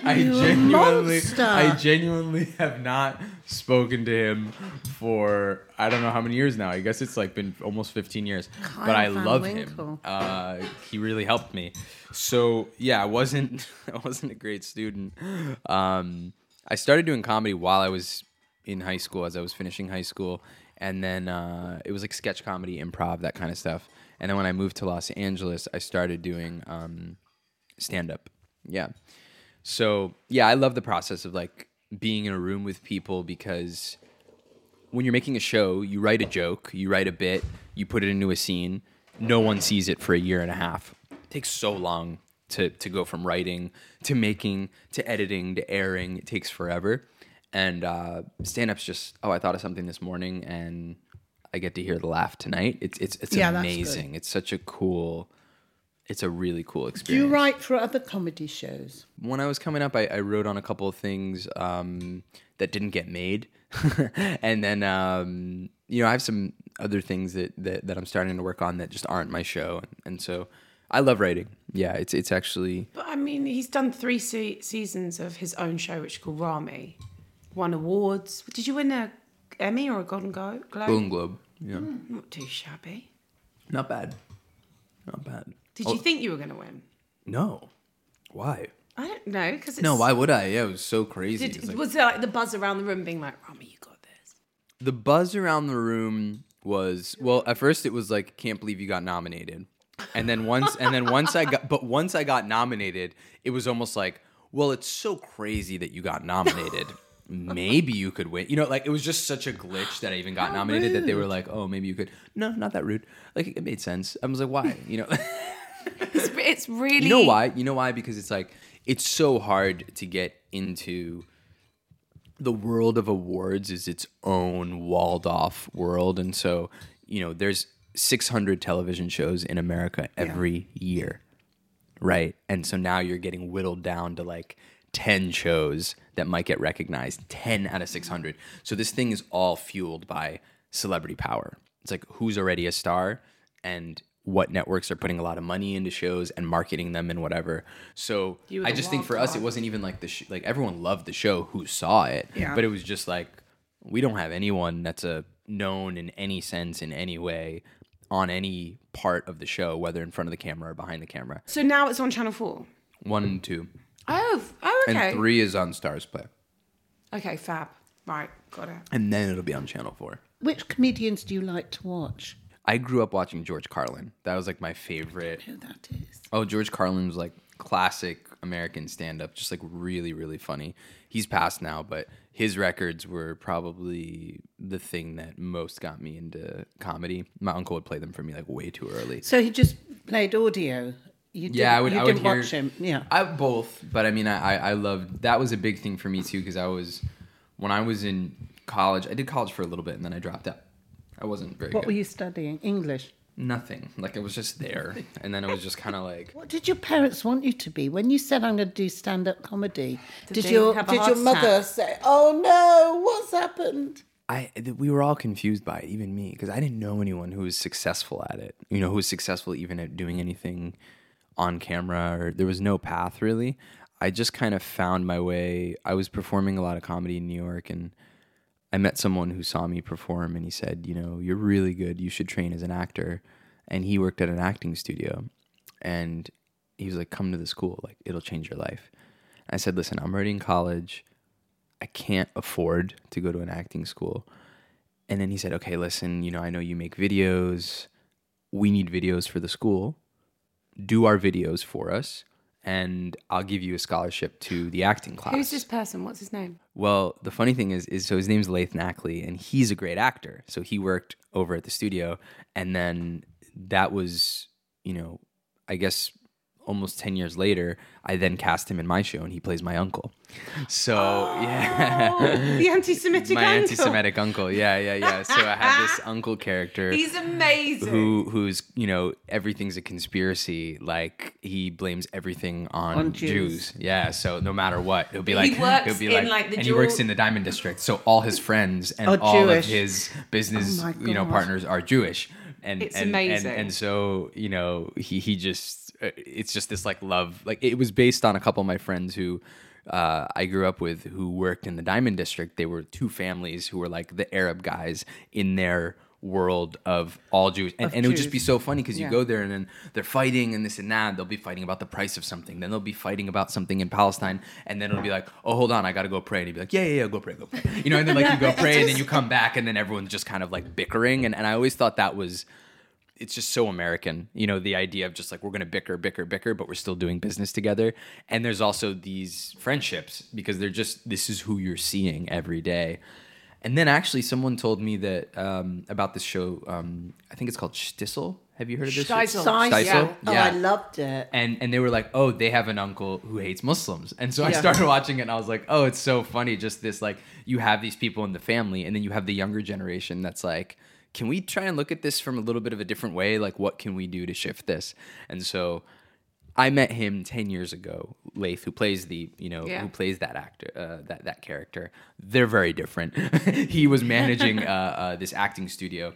I genuinely have not spoken to him for, I don't know how many years now. I guess it's like been almost 15 years. Kyle but I Van love Winkle. him. He really helped me. So yeah, I wasn't a great student. I started doing comedy while I was in high school, as I was finishing high school. And then it was like sketch comedy, improv, that kind of stuff. And then when I moved to Los Angeles, I started doing stand-up. Yeah. So, yeah, I love the process of like being in a room with people, because when you're making a show, you write a joke, you write a bit, you put it into a scene. No one sees it for a year and a half. It takes so long to go from writing to making to editing to airing. It takes forever. And stand-up's just, I thought of something this morning and I get to hear the laugh tonight. It's amazing. It's such a it's a really cool experience. Do you write for other comedy shows? When I was coming up, I wrote on a couple of things that didn't get made. And then, I have some other things that I'm starting to work on that just aren't my show. And so I love writing. Yeah, it's actually... But I mean, he's done 3 seasons of his own show, which is called Rami. Won awards. Did you win an Emmy or a Golden Globe? Golden Globe, yeah. Not too shabby. Not bad. Not bad. Did you think you were going to win? No. Why? I don't know, because No, why would I? Yeah, it was so crazy. Was there like the buzz around the room being like, Rami, you got this? The buzz around the room was, well, at first it was like, can't believe you got nominated. And then once I got nominated, it was almost like, well, it's so crazy that you got nominated. Maybe you could win. You know, like it was just such a glitch that I even got nominated that they were like, oh, maybe you could. No, not that rude. Like it made sense. I was like, why? You know, it's really. You know why? You know why? Because it's like, it's so hard to get into the world of awards is its own walled off world. And so, you know, there's 600 television shows in America every year. Right. And so now you're getting whittled down to like 10 shows that might get recognized, 10 out of 600. So this thing is all fueled by celebrity power. It's like who's already a star and what networks are putting a lot of money into shows and marketing them and whatever. So I just think for us, it wasn't even like like everyone loved the show who saw it, but it was just like, we don't have anyone that's known in any sense, in any way, on any part of the show, whether in front of the camera or behind the camera. So now it's on Channel 4? 1 and 2. Oh, okay. And 3 is on Stars Play. Okay, fab. Right, got it. And then it'll be on Channel 4. Which comedians do you like to watch? I grew up watching George Carlin. That was like my favorite. I don't know who that is. Oh, George Carlin was like classic American stand-up, just like really, really funny. He's passed now, but his records were probably the thing that most got me into comedy. My uncle would play them for me like way too early. So he just played audio. I would hear, watch him. Yeah, I both, but I mean, I loved. That was a big thing for me too, because when I was in college, I did college for a little bit and then I dropped out. I wasn't very good. What were you studying? English? Nothing. Like, it was just there. And then it was just kind of like... What did your parents want you to be? When you said, I'm going to do stand-up comedy, did your mother say, oh no, what's happened? We were all confused by it, even me, because I didn't know anyone who was successful at it. You know, who was successful even at doing anything on camera, or there was no path, really. I just kind of found my way. I was performing a lot of comedy in New York, and I met someone who saw me perform, and he said, you know, you're really good. You should train as an actor. And he worked at an acting studio. And he was like, come to the school. Like, it'll change your life. And I said, listen, I'm already in college. I can't afford to go to an acting school. And then he said, okay, listen, you know, I know you make videos. We need videos for the school. Do our videos for us. And I'll give you a scholarship to the acting class. Who's this person? What's his name? Well, the funny thing is so his name's Laith Nackley, and he's a great actor. So he worked over at the studio, and then that was, you know, I guess almost 10 years later, I then cast him in my show, and he plays my uncle. So, yeah. The anti-Semitic uncle. My anti-Semitic uncle, yeah. So I had this uncle character. He's amazing. Who's, you know, everything's a conspiracy. Like, he blames everything on Jews. Yeah, so no matter what, he'll be like... He works in, like, the and he works in the Diamond District, so all his friends and all Jewish. Of his business, you know, partners are Jewish. It's amazing. And so, you know, he just... It's just this like love, like it was based on a couple of my friends who I grew up with who worked in the Diamond District. They were two families who were like the Arab guys in their world of all Jews. And it would just be so funny because you go there and then they're fighting and this and that. They'll be fighting about the price of something. Then they'll be fighting about something in Palestine. And then it'll be like, oh, hold on, I got to go pray. And he'd be like, yeah, go pray. You know, and then like you go pray and then you come back and then everyone's just kind of like bickering. And I always thought that was... It's just so American, you know, the idea of just like, we're going to bicker, but we're still doing business together. And there's also these friendships because they're just, this is who you're seeing every day. And then actually someone told me that about this show, I think it's called Shtisel. Have you heard of this? Shtisel. Yeah. Oh, I loved it. And they were like, oh, they have an uncle who hates Muslims. And so I started watching it and I was like, oh, it's so funny. Just this, like, you have these people in the family and then you have the younger generation that's like, can we try and look at this from a little bit of a different way? Like, what can we do to shift this? And so I met him 10 years ago, Laith, who plays who plays that actor, that character. They're very different. He was managing this acting studio,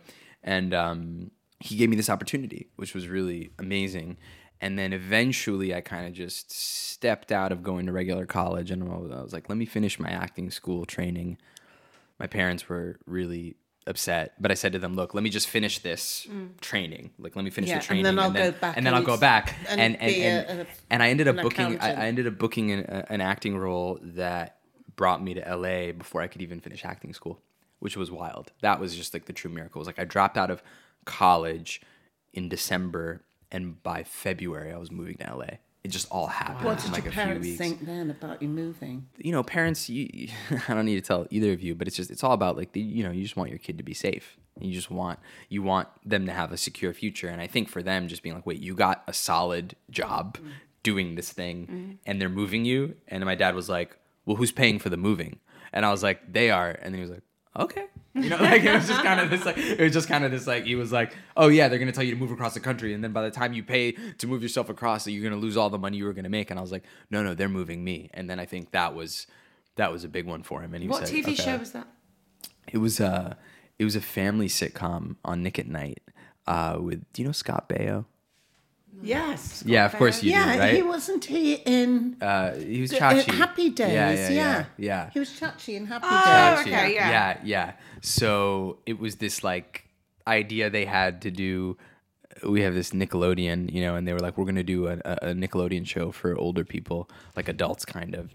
and he gave me this opportunity, which was really amazing. And then eventually I kind of just stepped out of going to regular college, and I was like, let me finish my acting school training. My parents were really upset, but I said to them, look, let me just finish this training. Like, let me finish the training. And then I'll go back. And then I'll go back. And I ended up booking, an acting role that brought me to LA before I could even finish acting school, which was wild. That was just like the true miracle. It was like I dropped out of college in December, and by February I was moving to LA. It just all happened in like a few weeks. What did your parents think then about you moving? You know, parents, I don't need to tell either of you, but it's all about like, you just want your kid to be safe. You want them to have a secure future. And I think for them, just being like, wait, you got a solid job doing this thing and they're moving you. And my dad was like, well, who's paying for the moving? And I was like, they are. And then he was like, okay. Like it was just kind of this like, he was like, oh yeah, they're going to tell you to move across the country. And then by the time you pay to move yourself across, you're going to lose all the money you were going to make. And I was like, no, they're moving me. And then I think that was a big one for him. And he What TV show was that? It was a family sitcom on Nick at Night with, do you know Scott Baio? Yes. Yeah, of course you do, right? He wasn't he in... he was Chachi. Happy Days, yeah. He was Chachi in Happy Days. Okay, Yeah. So it was this like idea they had to do... We have this Nickelodeon, and they were like, we're going to do a Nickelodeon show for older people, like adults kind of,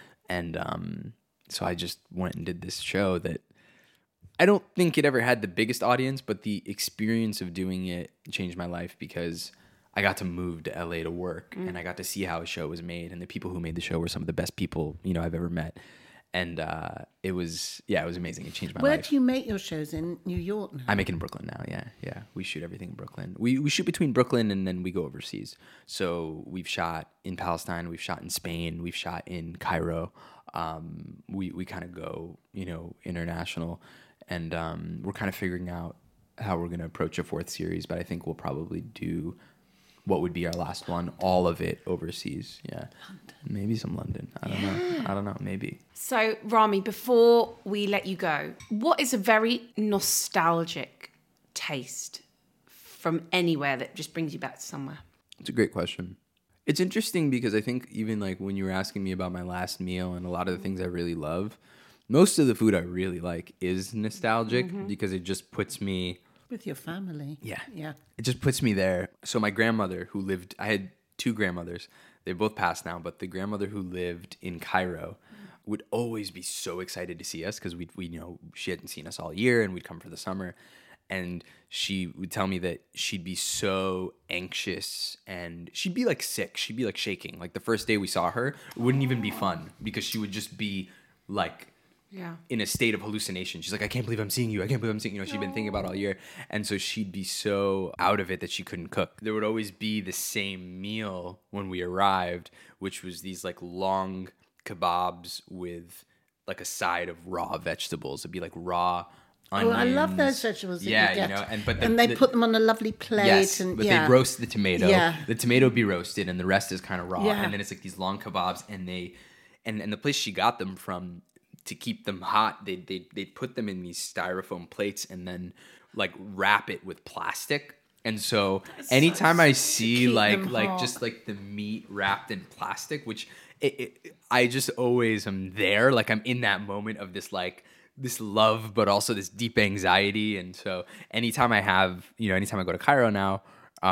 And so I just went and did this show that I don't think it ever had the biggest audience, but the experience of doing it changed my life because I got to move to LA to work and I got to see how a show was made. And the people who made the show were some of the best people, I've ever met. And it was amazing. It changed my life. Where do you make your shows? In New York now? I make it in Brooklyn now, yeah. We shoot everything in Brooklyn. We shoot between Brooklyn and then we go overseas. So we've shot in Palestine, we've shot in Spain, we've shot in Cairo. We kind of go, international. And we're kind of figuring out how we're going to approach a fourth series. But I think we'll probably do what would be our last one, all of it overseas. Yeah. London. Maybe some London. I don't know. Maybe. So, Rami, before we let you go, what is a very nostalgic taste from anywhere that just brings you back to somewhere? It's a great question. It's interesting because I think even like when you were asking me about my last meal and a lot of the things I really love, most of the food I really like is nostalgic because it just puts me... With your family. Yeah. It just puts me there. So my grandmother who lived... I had two grandmothers. They both passed now, but the grandmother who lived in Cairo would always be so excited to see us because we she hadn't seen us all year and we'd come for the summer. And she would tell me that she'd be so anxious and she'd be like sick. She'd be like shaking. Like the first day we saw her, it wouldn't even be fun because she would just be like... in a state of hallucination. She's like, I can't believe I'm seeing you. She'd been thinking about all year. And so she'd be so out of it that she couldn't cook. There would always be the same meal when we arrived, which was these like long kebabs with like a side of raw vegetables. It'd be like raw onions. Oh, I love those vegetables that you get. And they put them on a lovely plate. Yes, and, but they roast the tomato. Yeah. The tomato would be roasted and the rest is kind of raw. Yeah. And then it's like these long kebabs and and the place she got them from, to keep them hot, they'd put them in these styrofoam plates and then like wrap it with plastic. And so anytime I see like just like the meat wrapped in plastic, which I just always am there. Like I'm in that moment of this like this love, but also this deep anxiety. And so anytime I go to Cairo now,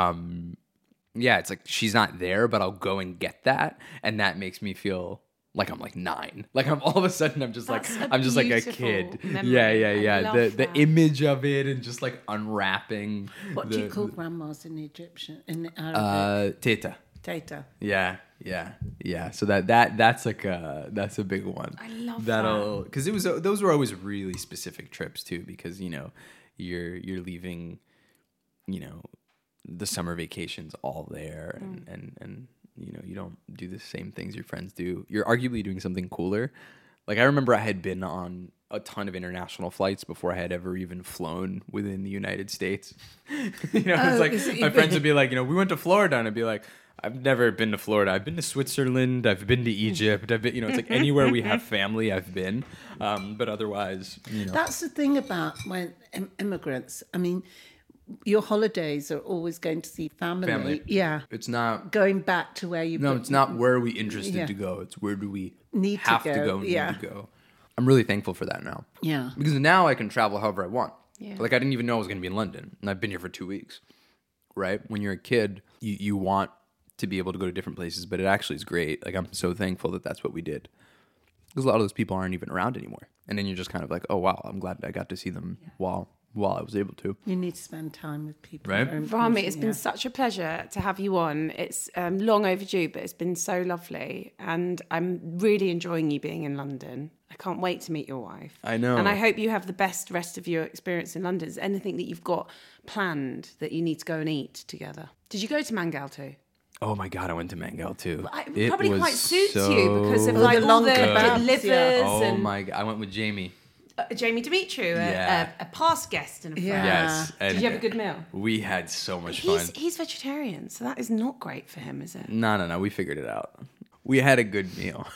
it's like she's not there, but I'll go and get that. And that makes me feel like I'm like 9. Like I'm all of a sudden I'm just like a kid. Memory. Yeah. The image of it and just like unwrapping. What do you call grandmas in Egyptian in Arabic? Teta. Yeah. So that's like that's a big one. I love that. Because those were always really specific trips too, because you're leaving, the summer vacations all there and you don't do the same things your friends do. You're arguably doing something cooler. Like I remember I had been on a ton of international flights before I had ever even flown within the United States. It's like my friends would be like, we went to Florida, and I'd be like, I've never been to Florida. I've been to Switzerland. I've been to Egypt. I've been, it's like anywhere we have family, I've been. But otherwise, That's the thing about when immigrants. I mean, your holidays are always going to see family. Yeah. It's not going back to where you... No, it's not where are we interested to go. It's where do we have to go and need to go. I'm really thankful for that now. Yeah. Because now I can travel however I want. Yeah. Like, I didn't even know I was going to be in London, and I've been here for 2 weeks, right? When you're a kid, you want to be able to go to different places, but it actually is great. Like, I'm so thankful that that's what we did. Because a lot of those people aren't even around anymore. And then you're just kind of like, oh, wow, I'm glad I got to see them while I was able to. You need to spend time with people. Right? Rami, it's been such a pleasure to have you on. It's long overdue, but it's been so lovely. And I'm really enjoying you being in London. I can't wait to meet your wife. I know. And I hope you have the best rest of your experience in London. Is there anything that you've got planned that you need to go and eat together? Did you go to Mangal too? Oh my God, I went to Mangal too. It probably quite suits you because of like all the livers. Yeah. Oh my God, I went with Jamie. Jamie Demetriou, a past guest and a friend. Yes. Did you have a good meal? We had so much fun. He's vegetarian, so that is not great for him, is it? No. We figured it out. We had a good meal.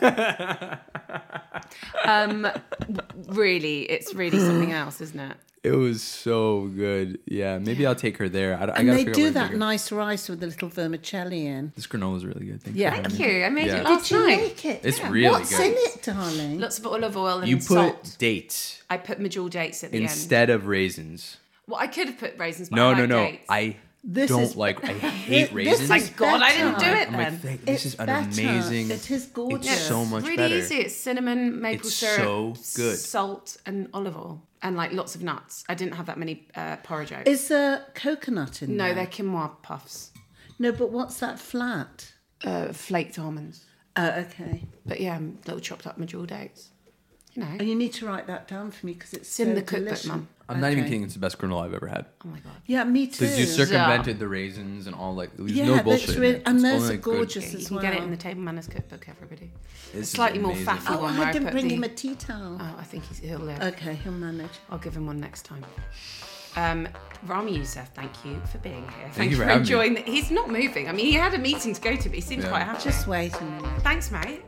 Really, it's really something else, isn't it? It was so good. Yeah, maybe I'll take her there. And they do that nice rice with a little vermicelli in. This granola is really good. Thank you. I made it last night. Did you make it? It's really What's good. What's in it, darling? Lots of olive oil and salt. You put dates. I put medjool dates at the end. Instead of raisins. Well, I could have put raisins, but No. dates. I hate raisins. Thank God I didn't do it then. This is an amazing. It is gorgeous. It's so much really better. Easy. It's cinnamon, maple syrup, so good. Salt, and olive oil, and like lots of nuts. I didn't have that many porridge oats. Is there coconut in there? No, they're quinoa puffs. No, but what's that flat? Flaked almonds. Okay. But yeah, little chopped up medjool dates. You know. And you need to write that down for me because it's so in the delicious. cookbook, Mum. I'm not even kidding. It's the best granola I've ever had. Oh my God. Yeah, me too. Because you circumvented the raisins and all there's no bullshit. Really, and those are gorgeous as well. You can get it in the Table Manners cookbook, everybody. It's slightly more faffy one. I didn't bring him a tea towel. Oh, I think he'll live. Okay, he'll manage. I'll give him one next time. Rami Youssef, thank you for being here. Thank you for enjoying it. He's not moving. I mean, he had a meeting to go to, but he seems quite happy. Just wait a minute. Thanks, mate.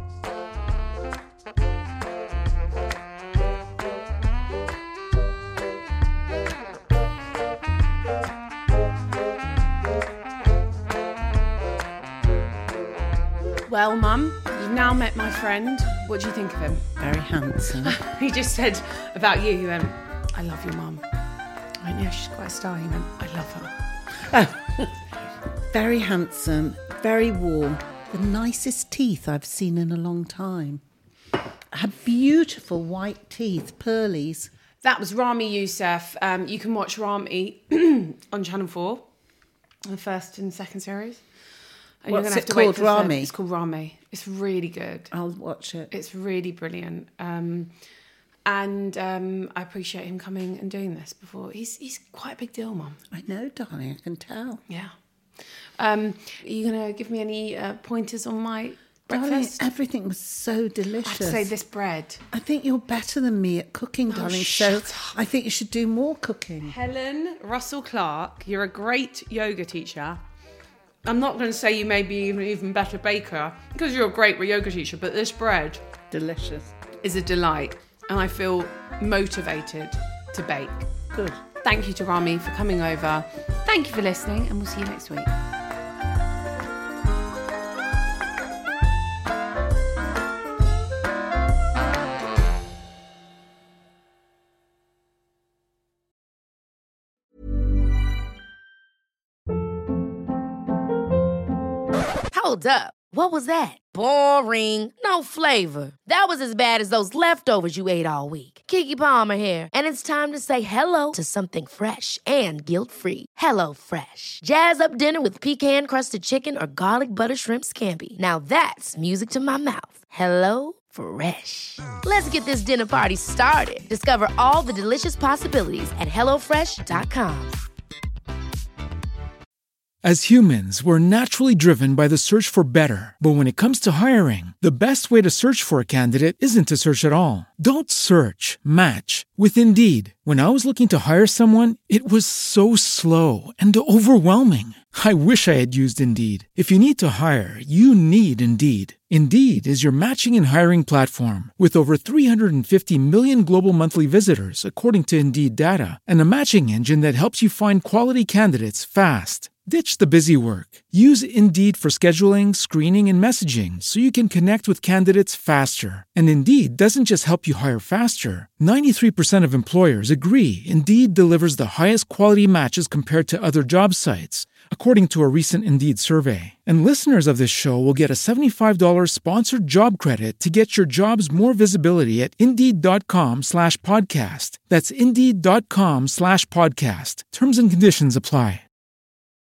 Well, Mum, you've now met my friend. What do you think of him? Very handsome. He just said about you, he went, I love your mum. I went, yeah, she's quite a star. He went, I love her. Very handsome, very warm. The nicest teeth I've seen in a long time. Had beautiful white teeth, pearlies. That was Rami Youssef. You can watch Rami on Channel 4, the first and second series. And What's it called, Rami? It's called Rami. It's really good. I'll watch it. It's really brilliant. And I appreciate him coming and doing this before. He's quite a big deal, Mum. I know, darling. I can tell. Yeah. Are you going to give me any pointers on my breakfast? Darling, everything was so delicious. I have to say, this bread. I think you're better than me at cooking, darling. So I think you should do more cooking. Helen Russell Clark, you're a great yoga teacher. I'm not going to say you may be an even better baker because you're a great yoga teacher, but this bread delicious is a delight, and I feel motivated to bake. Good. Thank you to Rami for coming over. Thank you for listening, and we'll see you next week. Hold up. What was that? Boring. No flavor. That was as bad as those leftovers you ate all week. Keke Palmer here, and it's time to say hello to something fresh and guilt-free. Hello Fresh. Jazz up dinner with pecan-crusted chicken or garlic butter shrimp scampi. Now that's music to my mouth. Hello Fresh. Let's get this dinner party started. Discover all the delicious possibilities at HelloFresh.com. As humans, we're naturally driven by the search for better. But when it comes to hiring, the best way to search for a candidate isn't to search at all. Don't search, match with Indeed. When I was looking to hire someone, it was so slow and overwhelming. I wish I had used Indeed. If you need to hire, you need Indeed. Indeed is your matching and hiring platform with over 350 million global monthly visitors, according to Indeed data, and a matching engine that helps you find quality candidates fast. Ditch the busy work. Use Indeed for scheduling, screening, and messaging so you can connect with candidates faster. And Indeed doesn't just help you hire faster. 93% of employers agree Indeed delivers the highest quality matches compared to other job sites, according to a recent Indeed survey. And listeners of this show will get a $75 sponsored job credit to get your jobs more visibility at Indeed.com/podcast. That's Indeed.com/podcast. Terms and conditions apply.